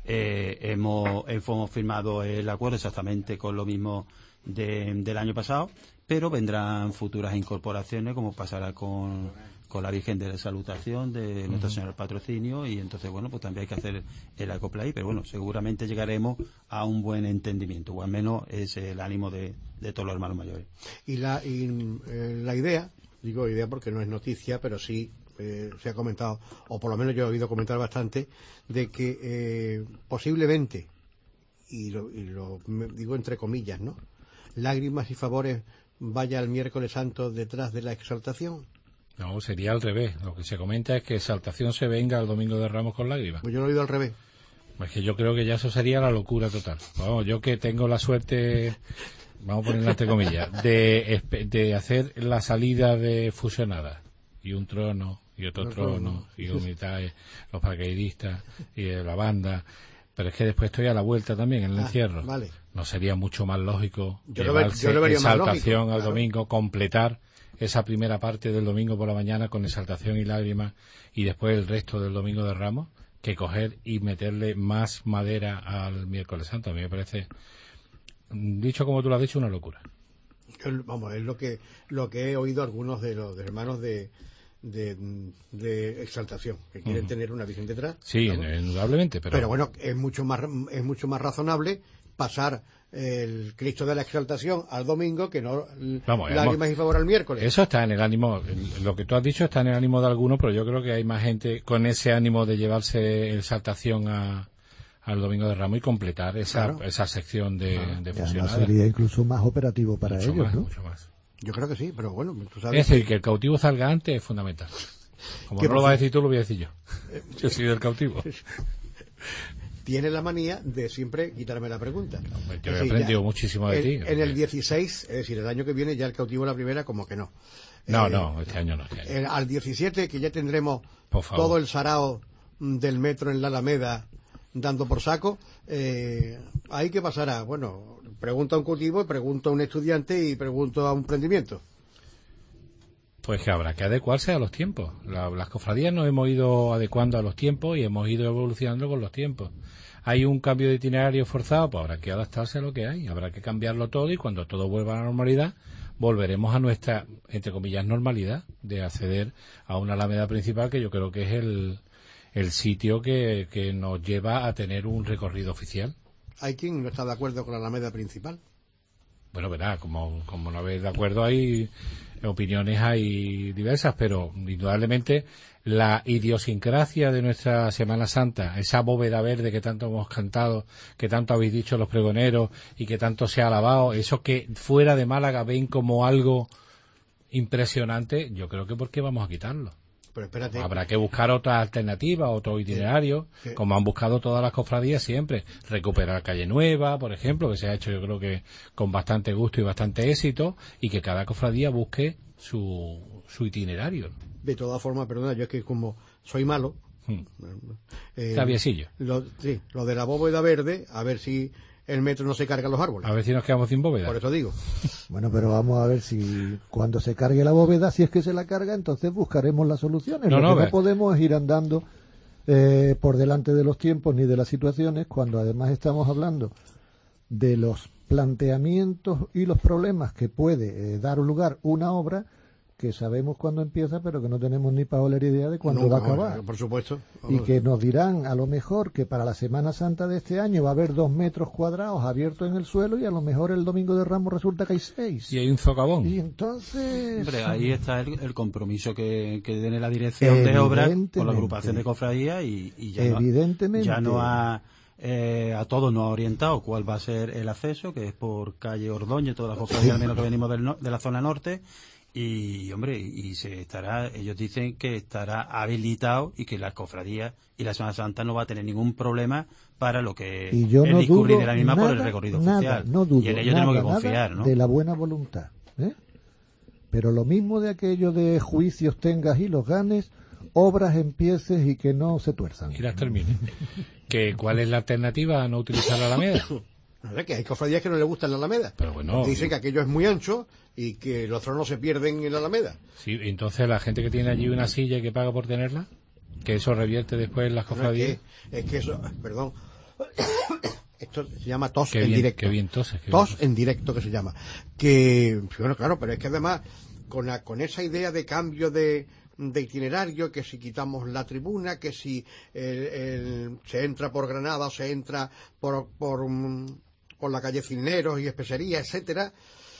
hemos firmado el acuerdo exactamente con lo mismo del año pasado, pero vendrán futuras incorporaciones, como pasará con la Virgen de la Salutación de Nuestra Señora del Patrocinio, y entonces, bueno, pues también hay que hacer el acople ahí, pero bueno, seguramente llegaremos a un buen entendimiento, o al menos es el ánimo de todos los hermanos mayores. Y la idea, digo idea porque no es noticia, pero sí se ha comentado, o por lo menos yo he oído comentar bastante, de que posiblemente, y lo digo entre comillas, ¿no?, Lágrimas y Favores vaya el miércoles santo detrás de la exaltación. No, sería al revés. Lo que se comenta es que exaltación se venga el Domingo de Ramos con Lágrimas. Pues yo lo he oído al revés. Es que yo creo que ya eso sería la locura total. Vamos, yo que tengo la suerte, vamos a ponerla entre comillas, de hacer la salida de fusionadas, y un trono, y otro trono, y mitad los paracaidistas, y la banda, pero es que después estoy a la vuelta también, en el encierro. Vale. ¿No sería mucho más lógico yo llevarse lo vería exaltación más lógico, al claro. domingo, completar esa primera parte del domingo por la mañana con exaltación y lágrimas, y después el resto del Domingo de Ramos, que coger y meterle más madera al miércoles santo? A mí me parece, dicho como tú lo has dicho, una locura. Vamos, es lo que he oído algunos de los hermanos de exaltación, que quieren tener una virgen detrás. Sí, ¿no? indudablemente, pero bueno, es mucho más razonable pasar el Cristo de la Exaltación al domingo que no Lágrimas y Favor al miércoles. Eso está en el ánimo, lo que tú has dicho está en el ánimo de algunos, pero yo creo que hay más gente con ese ánimo de llevarse exaltación al Domingo de Ramos y completar esa sección de fusionadas. Sería incluso más operativo para ellos, ¿no? Mucho más. Yo creo que sí, pero bueno, tú sabes. Es decir, que el cautivo salga antes es fundamental. Como no lo vas a decir tú, lo voy a decir yo. Yo soy del cautivo. Tiene la manía de siempre quitarme la pregunta. Yo he aprendido muchísimo de ti. En el 16, es decir, el año que viene ya el cautivo la primera, como que no. No, este año no. Al 17, que ya tendremos todo el sarao del metro en la Alameda dando por saco, ¿ahí qué pasará? Bueno, pregunto a un cautivo, pregunto a un estudiante y pregunto a un prendimiento. Pues que habrá que adecuarse a los tiempos. Las cofradías nos hemos ido adecuando a los tiempos y hemos ido evolucionando con los tiempos. Hay un cambio de itinerario forzado, pues habrá que adaptarse a lo que hay, habrá que cambiarlo todo, y cuando todo vuelva a la normalidad, volveremos a nuestra, entre comillas, normalidad de acceder a una alameda principal, que yo creo que es el sitio que nos lleva a tener un recorrido oficial. ¿Hay quien no está de acuerdo con la alameda principal? Bueno, verá, como no veis de acuerdo, hay opiniones hay diversas, pero indudablemente la idiosincrasia de nuestra Semana Santa, esa bóveda verde que tanto hemos cantado, que tanto habéis dicho los pregoneros y que tanto se ha alabado, eso que fuera de Málaga ven como algo impresionante, yo creo que ¿por qué vamos a quitarlo? Pero espérate. Habrá que buscar otra alternativa, otro itinerario, como han buscado todas las cofradías siempre. Recuperar Calle Nueva, por ejemplo, que se ha hecho yo creo que con bastante gusto y bastante éxito, y que cada cofradía busque su itinerario. De todas formas, perdona, yo es que como soy malo... Traviesillo. Lo de la bóveda verde, a ver si el metro no se carga los árboles. A ver si nos quedamos sin bóveda. Por eso digo. Bueno, pero vamos a ver si cuando se cargue la bóveda, si es que se la carga, entonces buscaremos las soluciones. Lo que no podemos es ir andando por delante de los tiempos ni de las situaciones, cuando además estamos hablando de los planteamientos y los problemas que puede dar lugar una obra que sabemos cuándo empieza, pero que no tenemos ni pajolera idea de cuándo va a acabar. Por supuesto. Y que nos dirán, a lo mejor, que para la Semana Santa de este año va a haber 2 metros cuadrados abiertos en el suelo y a lo mejor el Domingo de Ramos resulta que hay 6. Y hay un socavón. Y entonces... Hombre, ahí está el compromiso que tiene la dirección de obras con la agrupación de cofradías y ya evidentemente. A todos nos ha orientado cuál va a ser el acceso, que es por calle Ordóñez, todas las cofradías al menos que venimos de la zona norte. Y hombre, ellos dicen que estará habilitado y que las cofradías y la Semana Santa no va a tener ningún problema para lo que y yo el no discurrir dudo de la misma nada, por el recorrido nada, oficial. No dudo, y en ello tenemos que confiar, ¿no? De la buena voluntad, ¿eh? Pero lo mismo de aquello de juicios tengas y los ganes, obras empieces y que no se tuerzan. Y las termines. ¿Cuál es la alternativa a no utilizar la Alameda? No sé, que hay cofradías que no les gustan la Alameda. Pero bueno, dicen que aquello es muy ancho y que los tronos se pierden en la Alameda. Sí, entonces la gente que tiene allí una silla y que paga por tenerla, que eso revierte después en las cofradías. Es que eso, perdón, esto se llama tos en directo. Qué bien toses. Tos en directo que se llama. Que, bueno, claro, pero es que además, con esa idea de cambio de itinerario, que si quitamos la tribuna, que si se entra por Granada o se entra por la calle Cisneros y Especería, etcétera.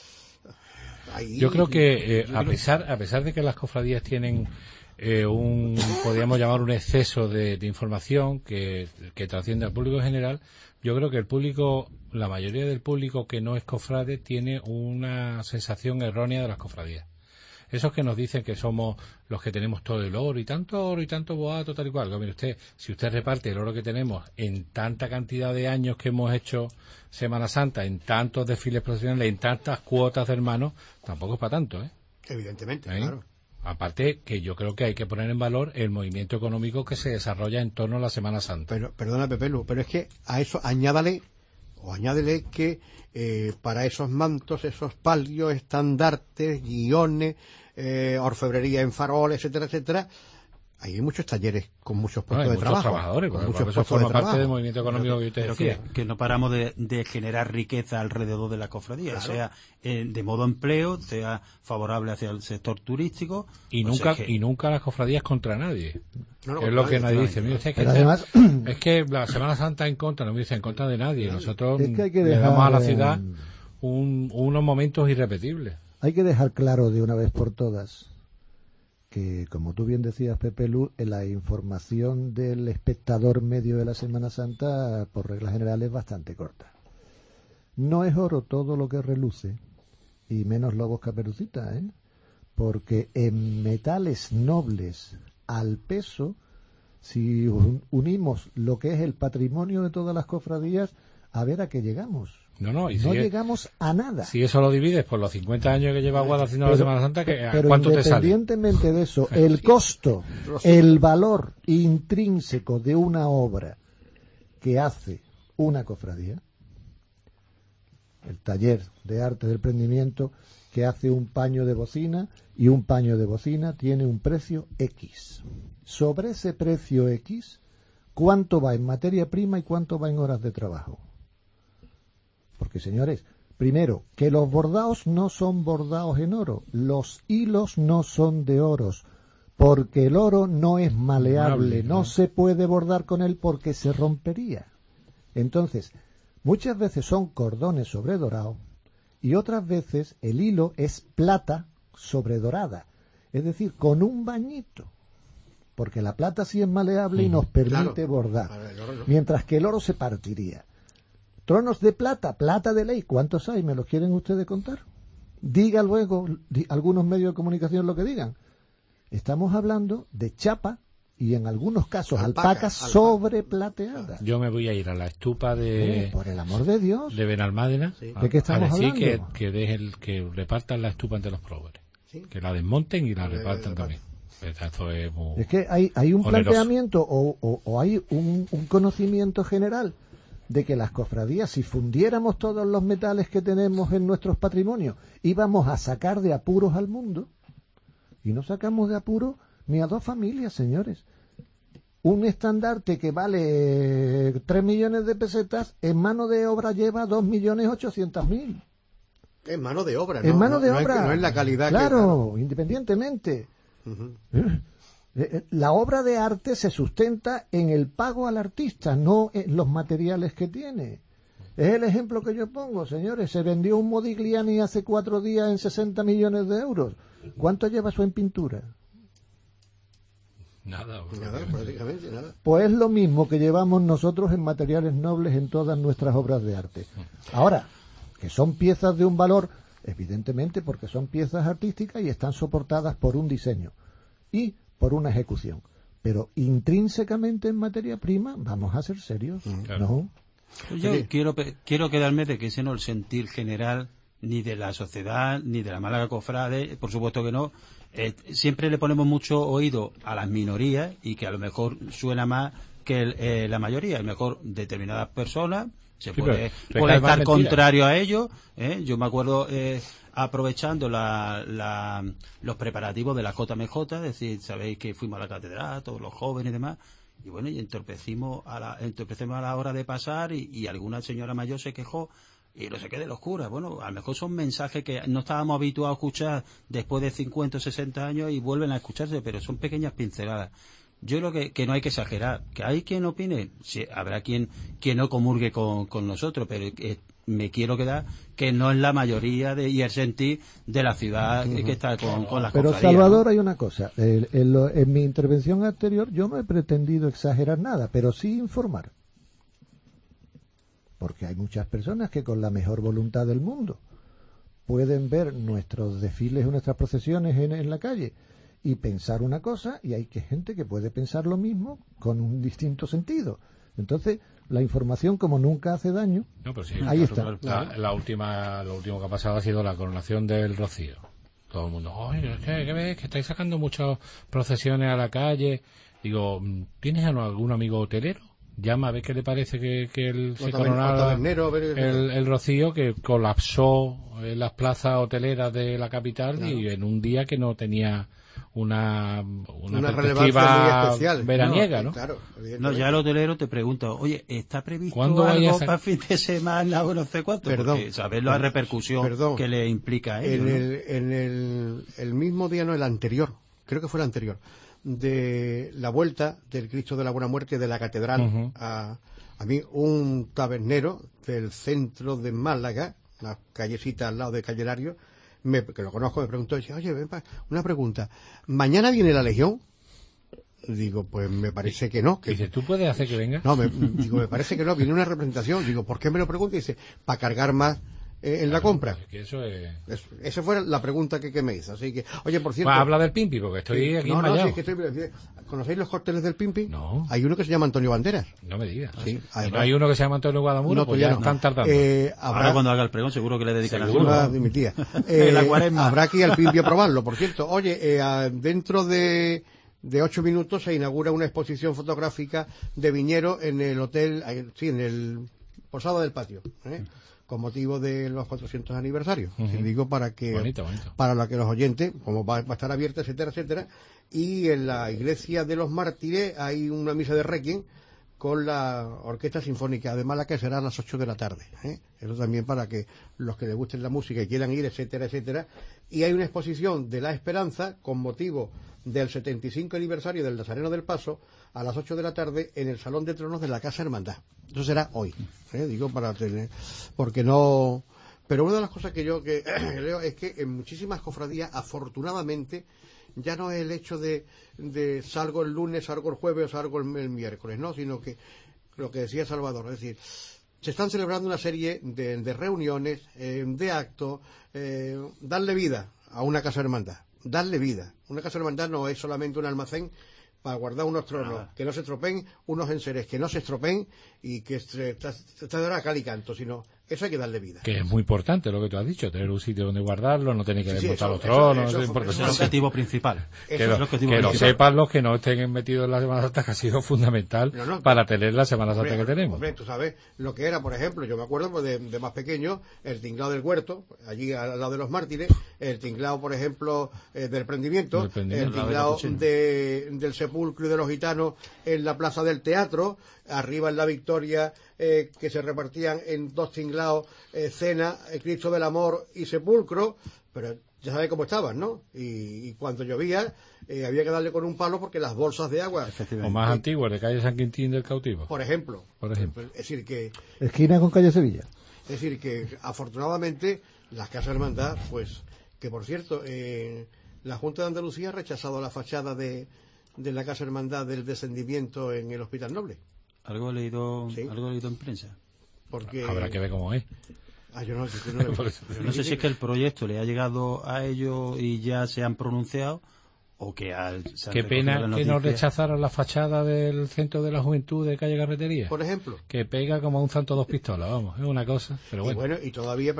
Yo creo que a pesar de que las cofradías tienen podríamos llamar un exceso de información que trasciende al público en general, yo creo que la mayoría del público que no es cofrade tiene una sensación errónea de las cofradías. Esos que nos dicen que somos los que tenemos todo el oro y tanto boato, tal y cual. Mire usted, si usted reparte el oro que tenemos en tanta cantidad de años que hemos hecho Semana Santa, en tantos desfiles procesionales, en tantas cuotas de hermanos, tampoco es para tanto, ¿eh? Evidentemente, ¿Eh? claro. Aparte que yo creo que hay que poner en valor el movimiento económico que se desarrolla en torno a la Semana Santa. Pero, perdona, Pepe Lu, pero es que a eso añádele que para esos mantos, esos palios, estandartes, guiones, orfebrería en farol, etcétera, etcétera, hay muchos talleres con muchos puestos de trabajo. Trabajadores, con muchos muchos eso puestos forma de parte trabajo. del movimiento económico que usted decía. Que no paramos de generar riqueza alrededor de la cofradía, claro. Sea de modo empleo, sea favorable hacia el sector turístico. Y nunca las cofradías contra nadie. No, es lo que nadie dice. Mire usted, además, es que la Semana Santa en contra, no me dice en contra de nadie. Nosotros es que hay que le damos a la ciudad unos momentos irrepetibles. Hay que dejar claro de una vez por todas que, como tú bien decías, Pepe Lu, la información del espectador medio de la Semana Santa, por regla general, es bastante corta. No es oro todo lo que reluce, y menos lobos caperucita, ¿eh? Porque en metales nobles al peso, si unimos lo que es el patrimonio de todas las cofradías, a ver a qué llegamos. No llegamos a nada. Si eso lo divides por los 50 años que lleva Guada haciendo la Semana Santa, ¿cuánto te sale? Independientemente de eso, el costo, el valor intrínseco de una obra que hace una cofradía, el taller de arte del prendimiento que hace un paño de bocina, y un paño de bocina tiene un precio X. Sobre ese precio X, ¿cuánto va en materia prima y cuánto va en horas de trabajo? Porque, señores, primero, que los bordados no son bordados en oro, los hilos no son de oros, porque el oro no es maleable, no se puede bordar con él porque se rompería. Entonces, muchas veces son cordones sobre dorado y otras veces el hilo es plata sobre dorada, es decir, con un bañito, porque la plata sí es maleable y nos permite bordar, mientras que el oro se partiría. Tronos de plata, plata de ley, ¿cuántos hay? ¿Me los quieren ustedes contar? Diga luego algunos medios de comunicación lo que digan. Estamos hablando de chapa y en algunos casos alpacas sobreplateadas. Yo me voy a ir a la estupa de... por el amor de Dios. De Benalmádena. Sí. ¿De qué estamos hablando? Que repartan la estupa entre los próveres. ¿Sí? Que la desmonten y la repartan también. Esto es que hay un planteamiento o hay un conocimiento general de que las cofradías, si fundiéramos todos los metales que tenemos en nuestros patrimonios, íbamos a sacar de apuros al mundo, y no sacamos de apuros ni a dos familias, señores. Un estandarte que vale 3 millones de pesetas, en mano de obra lleva 2.800.000. Es mano de obra, ¿no? Es mano de obra. No es la calidad. Claro, independientemente. Uh-huh. La obra de arte se sustenta en el pago al artista, no en los materiales que tiene. Es el ejemplo que yo pongo, señores. Se vendió un Modigliani hace 4 días en 60 millones de euros. ¿Cuánto lleva eso en pintura? Nada, prácticamente nada. Pues es lo mismo que llevamos nosotros en materiales nobles en todas nuestras obras de arte. Ahora, que son piezas de un valor, evidentemente porque son piezas artísticas y están soportadas por un diseño y por una ejecución. Pero intrínsecamente en materia prima, vamos a ser serios, claro. ¿no? Yo quiero quedarme de que ese no es el sentir general ni de la sociedad ni de la Málaga Cofrade, por supuesto que no. Siempre le ponemos mucho oído a las minorías y que a lo mejor suena más que la mayoría. A lo mejor determinadas personas se puede estar contrario a ello. Yo me acuerdo aprovechando los preparativos de la JMJ, es decir, sabéis que fuimos a la catedral, todos los jóvenes y demás. Y bueno, y entorpecimos a la hora de pasar y alguna señora mayor se quejó y no sé qué de los curas. Bueno, a lo mejor son mensajes que no estábamos habituados a escuchar después de 50 o 60 años y vuelven a escucharse, pero son pequeñas pinceladas. Yo creo que no hay que exagerar, que hay quien opine, sí, habrá quien no comulgue con nosotros, pero me quiero quedar que no es la mayoría y el sentir de la ciudad que está con las Pero cofradías, Salvador, ¿no? hay una cosa, en mi intervención anterior yo no he pretendido exagerar nada, pero sí informar, porque hay muchas personas que con la mejor voluntad del mundo pueden ver nuestros desfiles o nuestras procesiones en la calle y pensar una cosa, y hay gente que puede pensar lo mismo con un distinto sentido. Entonces, la información, como nunca hace daño, no, pero sí, ahí está. Lo último que ha pasado ha sido la coronación del Rocío. Todo el mundo, oye, ¿qué ves? Que estáis sacando muchas procesiones a la calle. Digo, ¿tienes algún amigo hotelero? Llama a ver qué le parece que se coronara el Rocío, que colapsó en las plazas hoteleras de la capital, claro. Y en un día que no tenía una perspectiva muy especial, veraniega, ¿no? Claro, no, ya el hotelero te pregunta, oye, ¿está previsto algo para fin de semana o no sé cuánto? Porque sabes la repercusión que le implica a ello, en el mismo día, no, el anterior, creo que fue el anterior, de la vuelta del Cristo de la Buena Muerte de la catedral, a mí un tabernero del centro de Málaga, una callecita al lado de Calle Lario, que lo conozco, me preguntó, dice, oye, una pregunta, ¿mañana viene la Legión? Digo, pues me parece que no. Dice, ¿tú puedes hacer que venga? No, me parece que no, viene una representación. Digo, ¿por qué me lo pregunta? Dice, para cargar más en la compra. Que eso es... Esa fue la pregunta que me hizo. Así que, oye, por cierto... Pues habla del Pimpi, porque estoy aquí no, sí, es que ¿conocéis los cócteles del Pimpi? No. Hay uno que se llama Antonio Banderas. No me digas. Sí, ¿Y no hay uno que se llama Antonio Guadamuro? No, pues ya no. Están tardando. Ahora cuando haga el pregón seguro que le dedican a mi tía. Habrá que ir al Pimpi a probarlo. Por cierto, oye, dentro de 8 minutos se inaugura una exposición fotográfica de viñeros en el hotel, en el Posada del Patio, con motivo de los 400 aniversarios. Digo para que bonito. Para que los oyentes, como va a estar abierta, etcétera, etcétera. Y en la iglesia de los Mártires hay una misa de Requiem con la Orquesta Sinfónica de Málaga, que será a las 8 de la tarde. Eso también para que los que les gusten la música y quieran ir, etcétera, etcétera. Y hay una exposición de La Esperanza con motivo del 75 aniversario del Nazareno del Paso a las 8 de la tarde en el Salón de Tronos de la Casa Hermandad. Eso será hoy. Digo, para tener... Porque no... Pero una de las cosas que yo leo es que en muchísimas cofradías, afortunadamente, ya no es el hecho de salgo el lunes, salgo el jueves o salgo el miércoles, ¿no? Sino que lo que decía Salvador, es decir, se están celebrando una serie de reuniones, de actos, darle vida a una casa hermandad, darle vida. Una casa hermandad no es solamente un almacén para guardar unos tronos, que no se estropeen, unos enseres que no se estropeen y que está a cal y canto, sino eso hay que darle vida. Que es muy importante lo que tú has dicho, tener un sitio donde guardarlo, no tener que desmontar los tronos. Eso es el objetivo principal. Que lo sepan los que no estén metidos en la Semana Santa, que ha sido fundamental para tener la Semana Santa que tenemos. Hombre, tú sabes lo que era, por ejemplo, yo me acuerdo pues, de más pequeño, el tinglado del Huerto, allí al lado de los Mártires, el tinglado, por ejemplo, del Prendimiento, el tinglado del Sepulcro y de los Gitanos en la Plaza del Teatro, arriba en la Victoria, que se repartían en 2 tinglados, cena, Cristo del Amor y sepulcro, pero ya sabes cómo estaban, ¿no? Y cuando llovía había que darle con un palo porque las bolsas de agua... O más antiguas, de calle San Quintín del Cautivo. Por ejemplo. Es decir que... Esquina con calle Sevilla. Es decir que, afortunadamente, las Casas Hermandad, pues, que por cierto, la Junta de Andalucía ha rechazado la fachada de la Casa Hermandad del descendimiento en el Hospital Noble. Algo he leído en prensa. Porque... Habrá que ver cómo es. Yo no sé si es que el proyecto le ha llegado a ellos y ya se han pronunciado o que qué pena que nos rechazaron la fachada del Centro de la Juventud de calle Carretería, por ejemplo, que pega como un santo 2 pistolas, vamos, es una cosa, pero bueno. Y todavía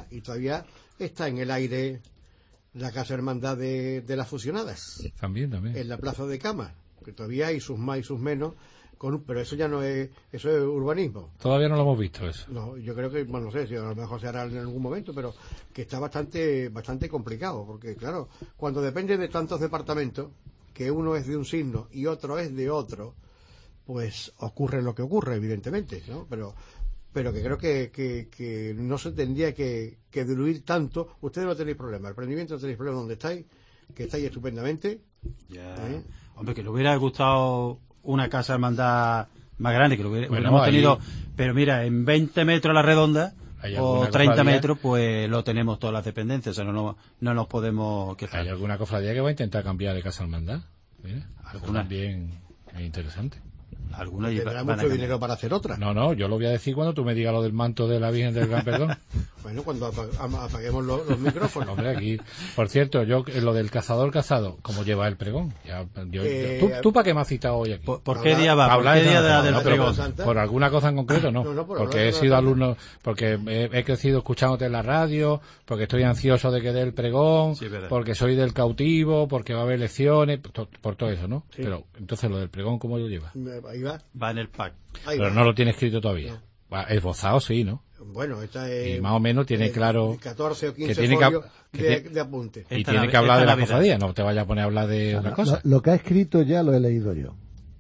está en el aire la Casa Hermandad de las Fusionadas, también en la Plaza de Cama, que todavía hay sus más y sus menos, pero eso ya no es, eso es urbanismo. Todavía no lo hemos visto eso. No, yo creo que, bueno, no sé si a lo mejor se hará en algún momento, pero que está bastante complicado, porque claro, cuando depende de tantos departamentos, que uno es de un signo y otro es de otro, pues ocurre lo que ocurre, evidentemente, ¿no? Pero que creo que no se tendría que diluir tanto. Ustedes no tenéis problema, el prendimiento no tenéis problema donde estáis, que estáis estupendamente. Ya. Hombre, que le hubiera gustado una casa hermandad más grande, que lo hubiéramos tenido, pero mira, en 20 metros a la redonda o 30 metros, pues lo tenemos todas las dependencias, o sea, no nos podemos quejar. ¿Hay alguna cofradía que va a intentar cambiar de casa hermandad? Alguna también es interesante. Alguna tendrá mucho dinero para hacer otra. No, yo lo voy a decir cuando tú me digas lo del manto de la Virgen del Gran Perdón. Bueno, cuando apaguemos los micrófonos. Hombre, aquí, por cierto, yo lo del cazador cazado, ¿cómo lleva el pregón? ¿Tú para qué me has citado hoy aquí? ¿Por qué día va? ¿Por qué día del pregón? ¿Por alguna cosa en concreto? No, porque he sido alumno, porque he crecido escuchándote en la radio, porque estoy ansioso de que dé el pregón, sí, porque soy del cautivo, porque va a haber elecciones, por todo eso, ¿no? Sí. Pero entonces lo del pregón, ¿cómo lo lleva? Ahí va en el pack. Pero no lo tiene escrito todavía. No. Esbozado sí, ¿no? Bueno, esta es... Y más o menos tiene claro... 14 o 15 folios de apunte. Y tiene que hablar de la cofradía, no te vayas a poner a hablar de otra cosa. Lo que ha escrito ya lo he leído yo.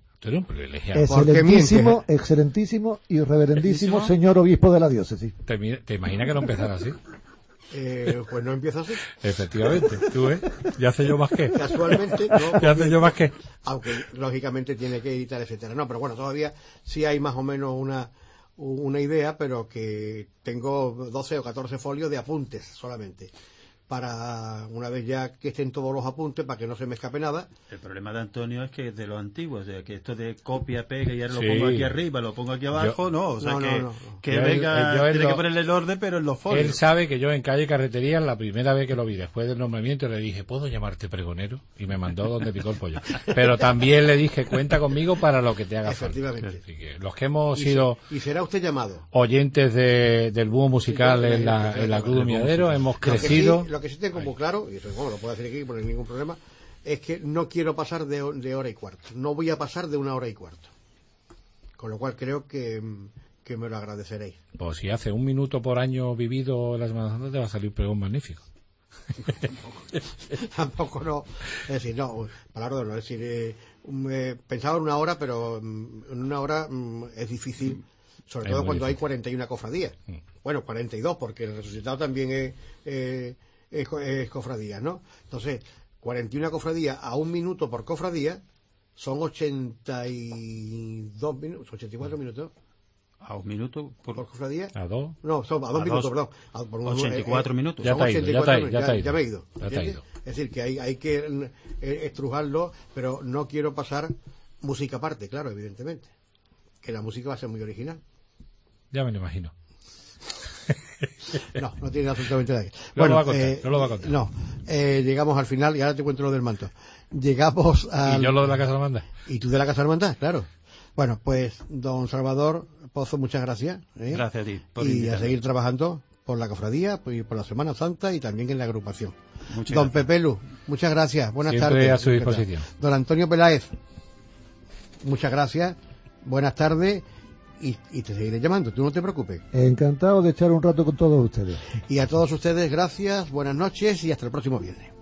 Excelentísimo, excelentísimo y reverendísimo señor obispo de la diócesis. ¿Te imaginas que no empezara así? Pues no empieza así. Efectivamente, tú ves, ya sé yo más que. Casualmente, no. Ya sé yo más que. Aunque lógicamente tiene que editar, etcétera. No, pero bueno, todavía sí hay más o menos una idea, pero que tengo 12 o 14 folios de apuntes solamente. Para una vez ya que estén todos los apuntes, para que no se me escape nada. El problema de Antonio es que es de los antiguos, o sea, que esto de copia, pega y ahora lo pongo aquí arriba, lo pongo aquí abajo, que venga, tiene que ponerle el orden, pero en los folios. Él sabe que yo en calle Carretería, la primera vez que lo vi después del nombramiento, le dije, ¿puedo llamarte pregonero? Y me mandó donde picó el pollo. Pero también le dije, cuenta conmigo para lo que te haga falta. Efectivamente. Así que los que hemos sido... Y será usted llamado. Oyentes del búho musical en la Cruz de Miadero, hemos crecido... Lo que sí tengo muy claro, y eso lo puedo decir aquí por ningún problema, es que no quiero pasar de hora y cuarto. No voy a pasar de 1 hora y cuarto. Con lo cual creo que me lo agradeceréis. Pues si hace 1 minuto por año vivido la Semana Santa, te va a salir un pregón magnífico. Tampoco no. Es decir, no, palabra no. Es decir, pensaba en 1 hora, pero en 1 hora es difícil. Sobre todo cuando hay 41 cofradías. Bueno, 42, porque el resucitado también es cofradía, ¿no? Entonces, 41 cofradías a 1 minuto por cofradía son 82 minutos, 84 minutos. ¿A 1 minuto por cofradía? ¿A 2? No, son a 2 minutos, perdón. 84 minutos. Ya me he ido. Es decir, que hay que estrujarlo, pero no quiero pasar música aparte, claro, evidentemente. Que la música va a ser muy original. Ya me lo imagino. No tiene absolutamente nada. No lo va a contar. No, llegamos al final y ahora te cuento lo del manto. Llegamos al... ¿Y yo lo de la Casa Hermandad? Y tú de la Casa Hermandad, claro. Bueno, pues, don Salvador Pozo, muchas gracias. Gracias a ti por y invitarme. A seguir trabajando por la cofradía, pues, por la Semana Santa y también en la agrupación. Muchas don gracias. Pepe Lu, muchas gracias. Buenas Siempre tardes. a su disposición. Don Antonio Peláez, muchas gracias. Buenas tardes. Y te seguiré llamando, tú no te preocupes. Encantado de echar un rato con todos ustedes. Y a todos ustedes, gracias, buenas noches y hasta el próximo viernes.